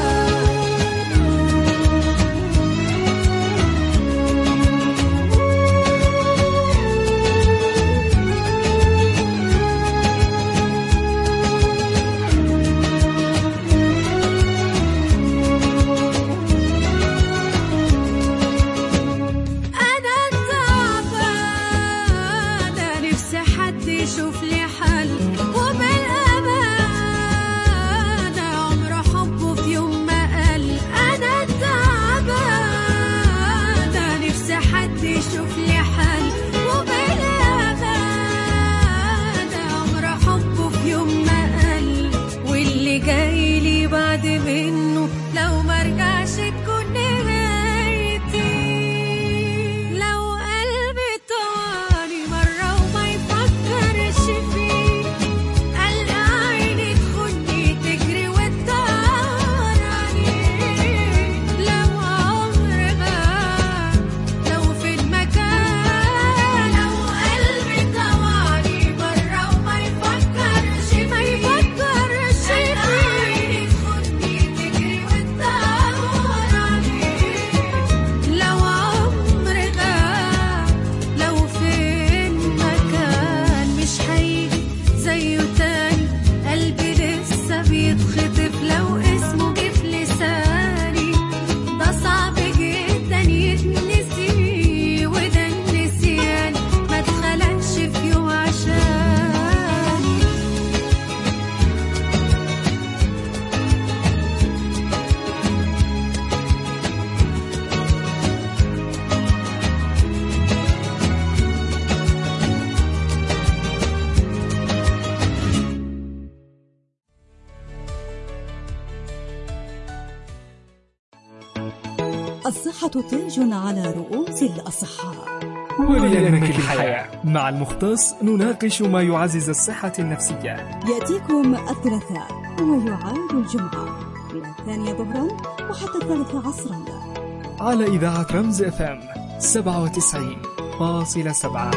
أنا تعبانة، نفسي حد يشوف لي حل، وبالأمانة عمر حبه في يوم ما قل. أنا تعبانة، نفسي حد يشوف لي حل، وبالأمانة عمر حبه في يوم ما قل. واللي جاي لي بعد منه لو مرجعش تكون نهايتي. لو قلبي طوالي مرة وما يفكرش فيه، ألقى عيني تخدني تجري وتدور عليه. لو عمر غاب، لو فين مكان، لو قلبي طوالي مرة وما يفكرش ما يفكرش فيه، عيني تخدني تجري وتدور عليه. لو عمر غاب، لو فين مكان. مش هيجي زيه تاني، قلبي لسه بيتخطف لو اسمه جه في لساني. ده صعب جدا يتنسي، وده النسيان ما اتخلقش في يوم عشاني. الصحة تاج على رؤوس الأصحاء. ولينك الحياة مع المختص نناقش ما يعزز الصحة النفسية. يأتيكم الثلاثاء ويعاد الجمعة من الثانية ظهرا وحتى الثالثة عصرا على إذاعة رمز اف ام سبعة وتسعين فاصلة سبعة.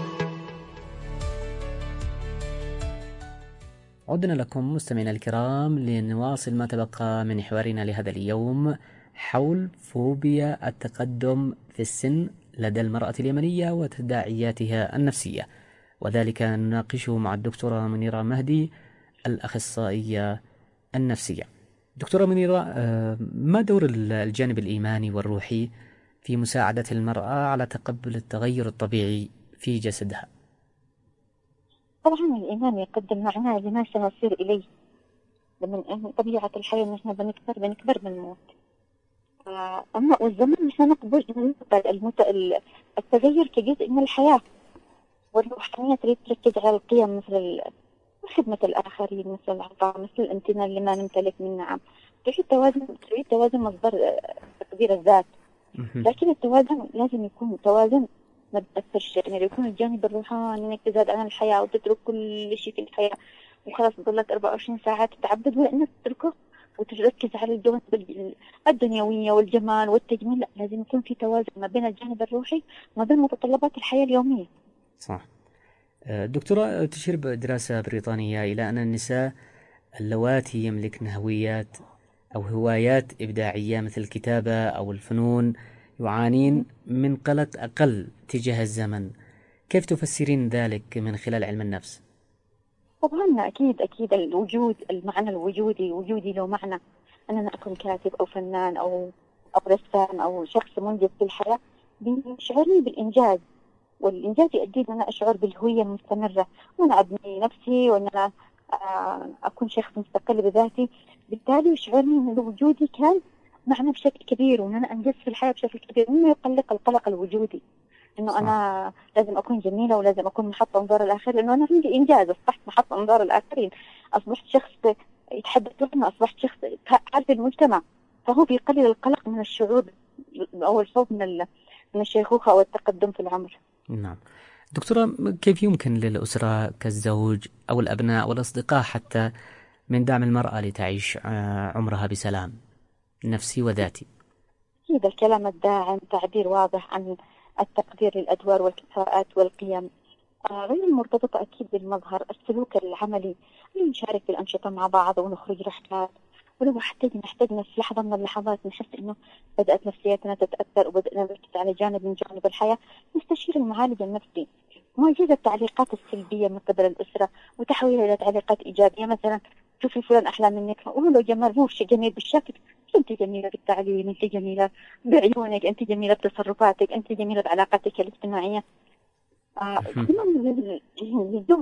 عدنا لكم مستمعينا الكرام لنواصل ما تبقى من حوارنا لهذا اليوم حول فوبيا التقدم في السن لدى المرأة اليمنية وتداعياتها النفسية، وذلك نناقشه مع الدكتورة منيرة مهدي الأخصائية النفسية. دكتورة منيرة، ما دور الجانب الإيماني والروحي في مساعدة المرأة على تقبل التغير الطبيعي في جسدها؟ طبعا الإيمان يقدم معناه لما سنصير إليه. من طبيعة الحياة إن إحنا بنكبر بنكبر بنموت. أما والزمن نحن نقبل إن المت... التغير كجزء من الحياة، والروحانية تريد تركز على القيم مثل خدمة الآخرين، مثل العطاء، مثل الامتنان لما نمتلك من نعم. تريد توازن تريد توازن مصدر تقدير الذات، لكن التوازن لازم يكون توازن ما تأثرش، يعني يكون الجانب الروحاني إنك تزاد عن الحياة وتترك كل شيء في الحياة وخلاص تضلك أربعة وعشرين ساعة تتعبد، ولا إنك تتركه وتركز على الجوانب الدنيوية والجمال والتجميل. لا، لازم يكون في توازن ما بين الجانب الروحي وما بين متطلبات الحياة اليومية. صح. دكتورة، تشير دراسة بريطانية إلى أن النساء اللواتي يملكن هويات أو هوايات إبداعية مثل الكتابة أو الفنون يعانين من قلق أقل تجاه الزمن. كيف تفسرين ذلك من خلال علم النفس؟ طبعا أكيد أكيد الوجود، المعنى الوجودي، وجودي له معنى. أنا أكون كاتب أو فنان أو أو رسام أو شخص منجز في الحياة بيشعرني بالإنجاز، والإنجاز يؤدي أن أنا أشعر بالهوية المستمرة، وأنا أبني نفسي وأن أنا أكون شخص مستقل بذاتي. بالتالي يشعرني أن وجودي كان معنى بشكل كبير، وأن أنا أنجزت في الحياة بشكل كبير، مما يقلق القلق الوجودي إنه صح. أنا لازم أكون جميلة ولازم أكون محط أنظار الآخرين، لأنه أنا عندي إنجاز، أصبحت محط أنظار الآخرين، أصبحت شخص يتحدث عنه، أصبحت شخص عارف المجتمع، فهو بيقلل القلق من الشعور أو الخوف من من الشيخوخة أو التقدم في العمر. نعم. دكتورة، كيف يمكن للأسرة كالزوج أو الأبناء أو الأصدقاء حتى من دعم المرأة لتعيش عمرها بسلام نفسي وذاتي؟ هذا الكلام الداعم، تعبير واضح عن التقدير للأدوار والكفاءات والقيم، غير المرتبطة أكيد بالمظهر، السلوك العملي، نشارك في الأنشطة مع بعض ونخرج رحلات، ولو احتاجنا احتاجنا في لحظة من اللحظات نحس إنه بدأت نفسيتنا تتأثر وبدأنا نركز على جانب من جانب الحياة، نستشير المعالج النفسي. مواجهة التعليقات السلبية من قبل الأسرة وتحويلها إلى تعليقات إيجابية، مثلا شوفي فلان أحلى منك، قولوا له جمال مو شيء جميل بالشكل، أنت جميلة بالتعليم، أنت جميلة بعيونك، أنت جميلة بتصرفاتك، أنت جميلة بعلاقاتك الاجتماعية. كمان للزوج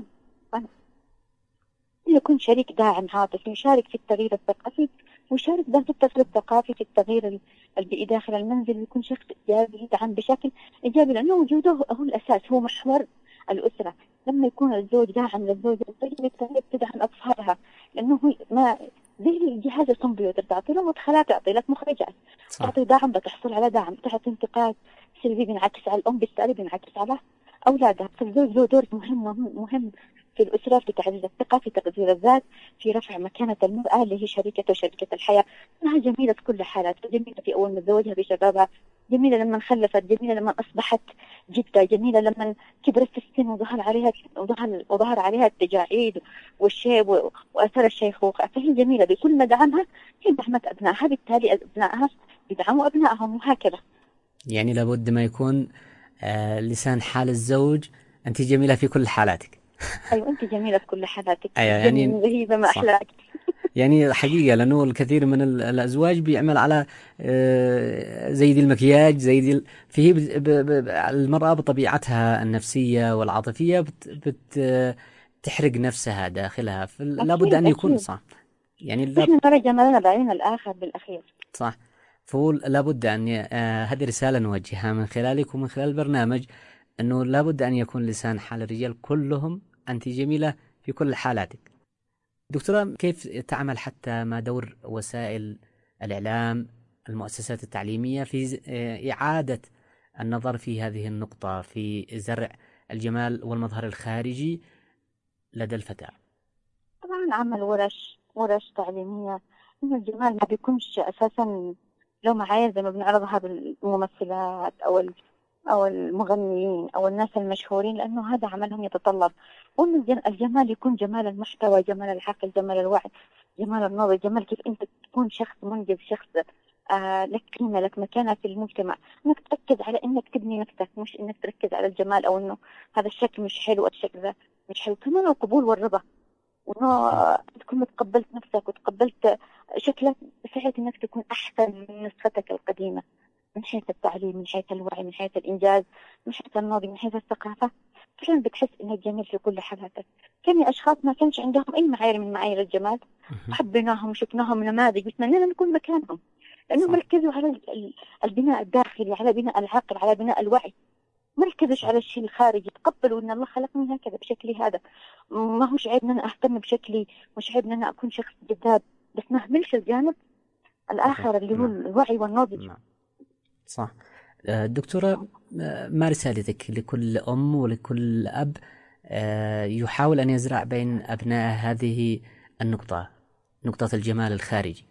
يكون شريك داعم عاطفي، يشارك في التغيير الثقافي ويشارك ذات الطفل الثقافي في التغيير البيئي داخل المنزل، ويكون شخص إيجابي يدعم بشكل إيجابي، لأنه وجوده هو الأساس، هو محور الأسرة. لما يكون الزوج داعم للزوجة تدعم أطفالها، لأنه ما زي الجهاز الكمبيوتر، تعطي له مدخلات تعطي لك مخرجات، تعطي دعم بتحصل على دعم، تعطي انتقاد سلبي بينعكس على الأم، بالتالي بينعكس على أولادها. فالزوج له دور مهم مهم مهم في الأسرة، في تعزيز الثقة، في تقدير الذات، في رفع مكانة المرأة اللي هي شريكة وشريكة الحياة. أنها جميلة في كل حالات، جميلة في أول ما تزوجها بشبابها، جميلة لما خلفت، جميلة لما أصبحت جدة، جميلة لما كبرت في السن وظهر عليها وظهر وظهر عليها التجاعيد والشيب وأثر الشيخوخة، فهي جميلة. بكل ما دعمها هي دعمت أبنائها، بالتالي أبنائها يدعموا أبنائهم، وهكذا. يعني لابد ما يكون آه لسان حال الزوج أنت جميلة في كل حالاتك. أيوة، أنت جميلة في كل حالاتك. أيوة، يعني رهيبة ما أحلاك. يعني حقيقة، لأنه الكثير من الأزواج بيعمل على زي دي المكياج، زي دي فيه المرأة بطبيعتها النفسية والعاطفية بتحرق نفسها داخلها، فلابد أن يكون صح. يعني إحنا نرى جمالنا بعين الآخر بالأخير. صح. فهو لابد أن هذه رسالة نوجهها من خلالك ومن خلال البرنامج، أنه لابد أن يكون لسان حال الرجال كلهم أنت جميلة في كل حالاتك. دكتورة، كيف تعمل حتى مع دور وسائل الإعلام المؤسسات التعليمية في إعادة النظر في هذه النقطة، في زرع الجمال والمظهر الخارجي لدى الفتاة؟ طبعا عمل ورش ورش تعليمية، إنه الجمال ما بيكونش أساسا لو معايير زي ما بنعرضها بالممثلات أو أو المغنيين أو الناس المشهورين، لأنه هذا عملهم يتطلب، وإن الجمال يكون جمال المحتوى، جمال العقل، جمال الوعي، جمال النظر، جمال كيف أنت تكون شخص منجز، شخص آه لك قيمة، لك مكانة في المجتمع، إنك تركز على إنك تبني نفسك، مش إنك تركز على الجمال أو إنه هذا الشكل مش حلو، الشكل ذا مش حلو. كمان القبول والرضا، وإنه تكون متقبلت نفسك وتقبلت شكلك بحيث إنك تكون أحسن من نسختك القديمة، من حيث التعليم، من حيث الوعي، من حيث الإنجاز، من حيث النضج، من حيث الثقافة. فعلا بتحس إنك جميل في كل حالاتك. كم أشخاص ما كانش عندهم أي معايير من معايير الجمال، حبيناهم وشفناهم نماذج وتمنينا نكون مكانهم، لأنهم ركزوا على البناء الداخلي، على بناء العقل، على بناء الوعي، ما ركزوش على الشيء الخارجي. تقبلوا إن الله خلقني هكذا بشكلي هذا، ما هوش عيب إن أنا أهتم بشكلي، مش عيب إن أنا أكون شخص جذاب، بس ما أهملش الجانب الآخر اللي هو الوعي والنضج. صح. دكتورة، ما رسالتك لكل أم ولكل أب يحاول أن يزرع بين أبناء هذه النقطة، نقطة الجمال الخارجي؟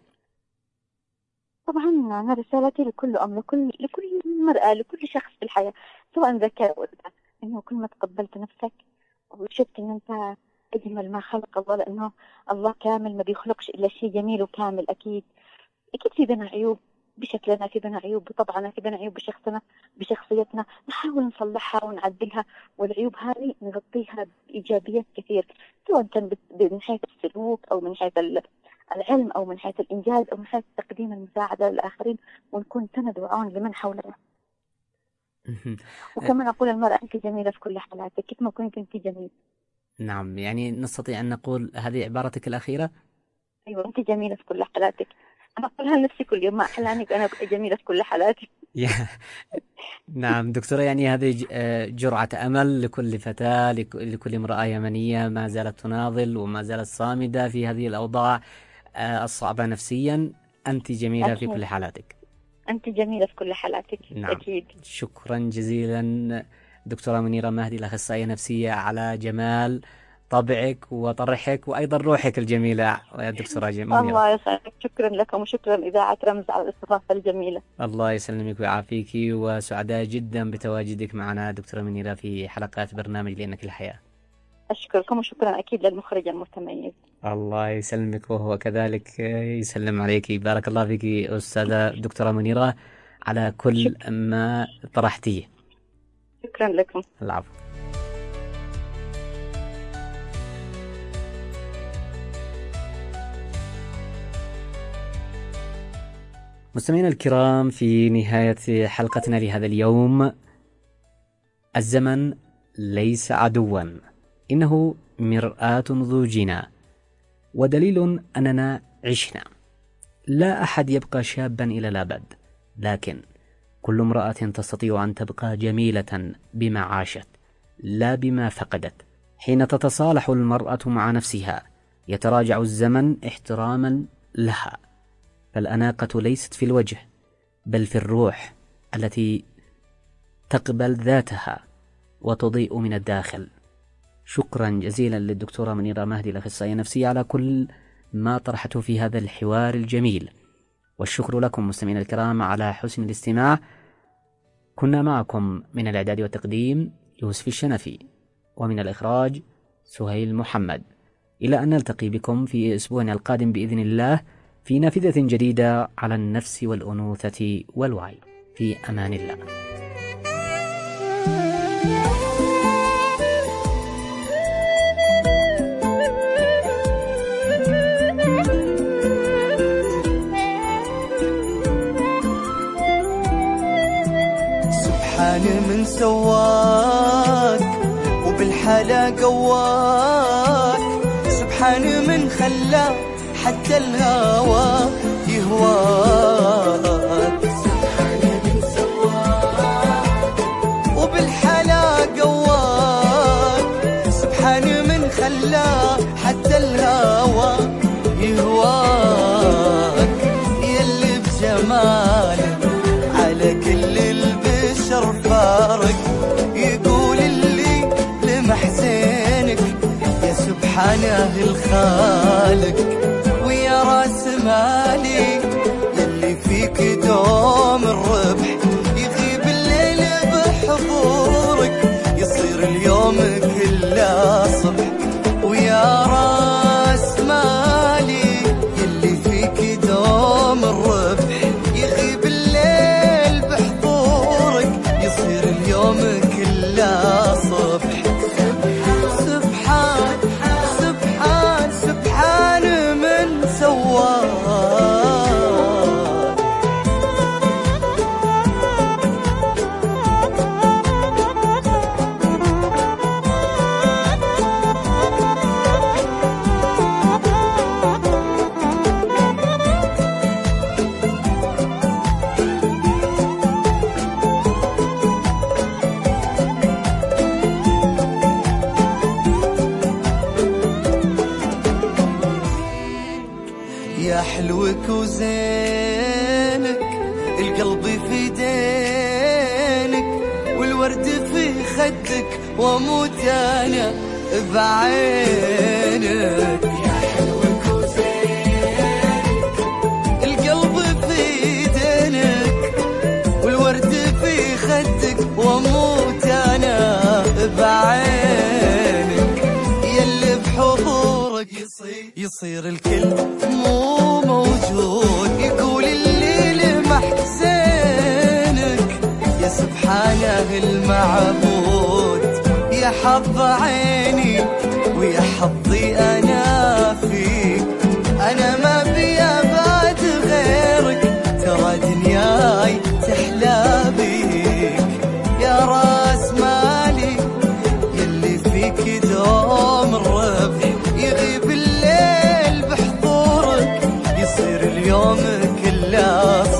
طبعا أنا رسالتي لكل أم، لكل لكل مرأة، لكل شخص في الحياة سواء ذكر أو أنثى، إنه كل ما تقبلت نفسك وشفت إن أنت أجمل ما خلق الله، لأنه الله كامل ما بيخلقش إلا شيء جميل وكامل. أكيد أكيد في بنا عيوب بشكلنا، في بنا عيوب بطبعنا، في بنا عيوب بشخصنا بشخصيتنا، نحاول نصلحها ونعدلها، والعيوب هذه نغطيها بإيجابيات كثير، سواء كان من حيث السلوك أو من حيث العلم أو من حيث الإنجاز أو من حيث تقديم المساعدة للآخرين، ونكون سند وعون لمن حولنا. وكمان أقول المرأة أنت جميلة في كل حالاتك، كيف ما كنت أنت جميل. نعم، يعني نستطيع أن نقول هذه عبارتك الأخيرة؟ أيوة، أنت جميلة في كل حالاتك. أنا أقولها لنفسي كل يوم، ما أحلانك أنا جميلة في كل حالاتي. نعم دكتورة، يعني هذه جرعة أمل لكل فتاة، لكل امرأة يمنية ما زالت تناضل وما زالت صامدة في هذه الأوضاع الصعبة نفسيا. أنت جميلة أكيد. في كل حالاتك. أنت جميلة في كل حالاتك. نعم. أكيد. شكرا جزيلا دكتورة منيرة مهدي، الأخصائية النفسية، على جمال طبعك وطرحك وأيضا روحك الجميلة يا دكتورة منيرة. الله يسعدك، شكرا لكم وشكرا إذاعة رمز على الاستضافة الجميلة. الله يسلمك ويعافيك، وسعداء جدا بتواجدك معنا دكتورة منيرة في حلقات برنامج لأنك الحياة. أشكركم وشكرا أكيد للمخرج المتميز. الله يسلمك وهو كذلك يسلم عليك. بارك الله فيك أستاذة دكتورة منيرة على كل شكرا. ما طرحتيه. شكرا لكم. العفو. مستمعينا الكرام، في نهاية حلقتنا لهذا اليوم، الزمن ليس عدوا، إنه مرآة نضوجنا ودليل أننا عشنا. لا أحد يبقى شابا إلى الأبد، لكن كل امرأة تستطيع أن تبقى جميلة بما عاشت لا بما فقدت. حين تتصالح المرأة مع نفسها يتراجع الزمن احتراما لها، فالأناقة ليست في الوجه بل في الروح التي تقبل ذاتها وتضيء من الداخل. شكرا جزيلا للدكتورة منيرة مهدي، الأخصائية النفسية، على كل ما طرحته في هذا الحوار الجميل، والشكر لكم مستمعينا الكرام على حسن الاستماع. كنا معكم من الإعداد والتقديم يوسف الشنفي، ومن الإخراج سهيل محمد. إلى أن نلتقي بكم في أسبوعنا القادم بإذن الله في نافذة جديدة على النفس والأنوثة والوعي. في أمان الله. سبحان من سواك وبالحلا قواك، سبحان من خلاك حتى الهوى يهواك. سبحان من سواك وبالحلا قواك، سبحان من خلاك حتى الهوى يهواك. يلي بجمال مالك ويا راس مالي يلي فيك دوم الربح يغيب الليل بحضورك يصير اليوم كله صبح ويا راس مالي يلي فيك دوم الربح يغيب الليل بحضورك يصير اليوم كله صبح سبحان سبحان سبحان من سواه يا حلوك وزينك القلب في دينك والورد في خدك واموت انا بعينك يا حلوك وزينك القلب في دينك والورد في خدك واموت انا بعينك يلي بحضورك يصير الكل مو موجود يقول الليل محزنك يا سبحانه المعبود يا حظ عيني ويا حظي انا فيك انا ما بي ابد غيرك ترى دنياي تحلى بيك يا راس مالي يلي فيك دوم الربح يغيب الليل بحضورك يصير اليوم كله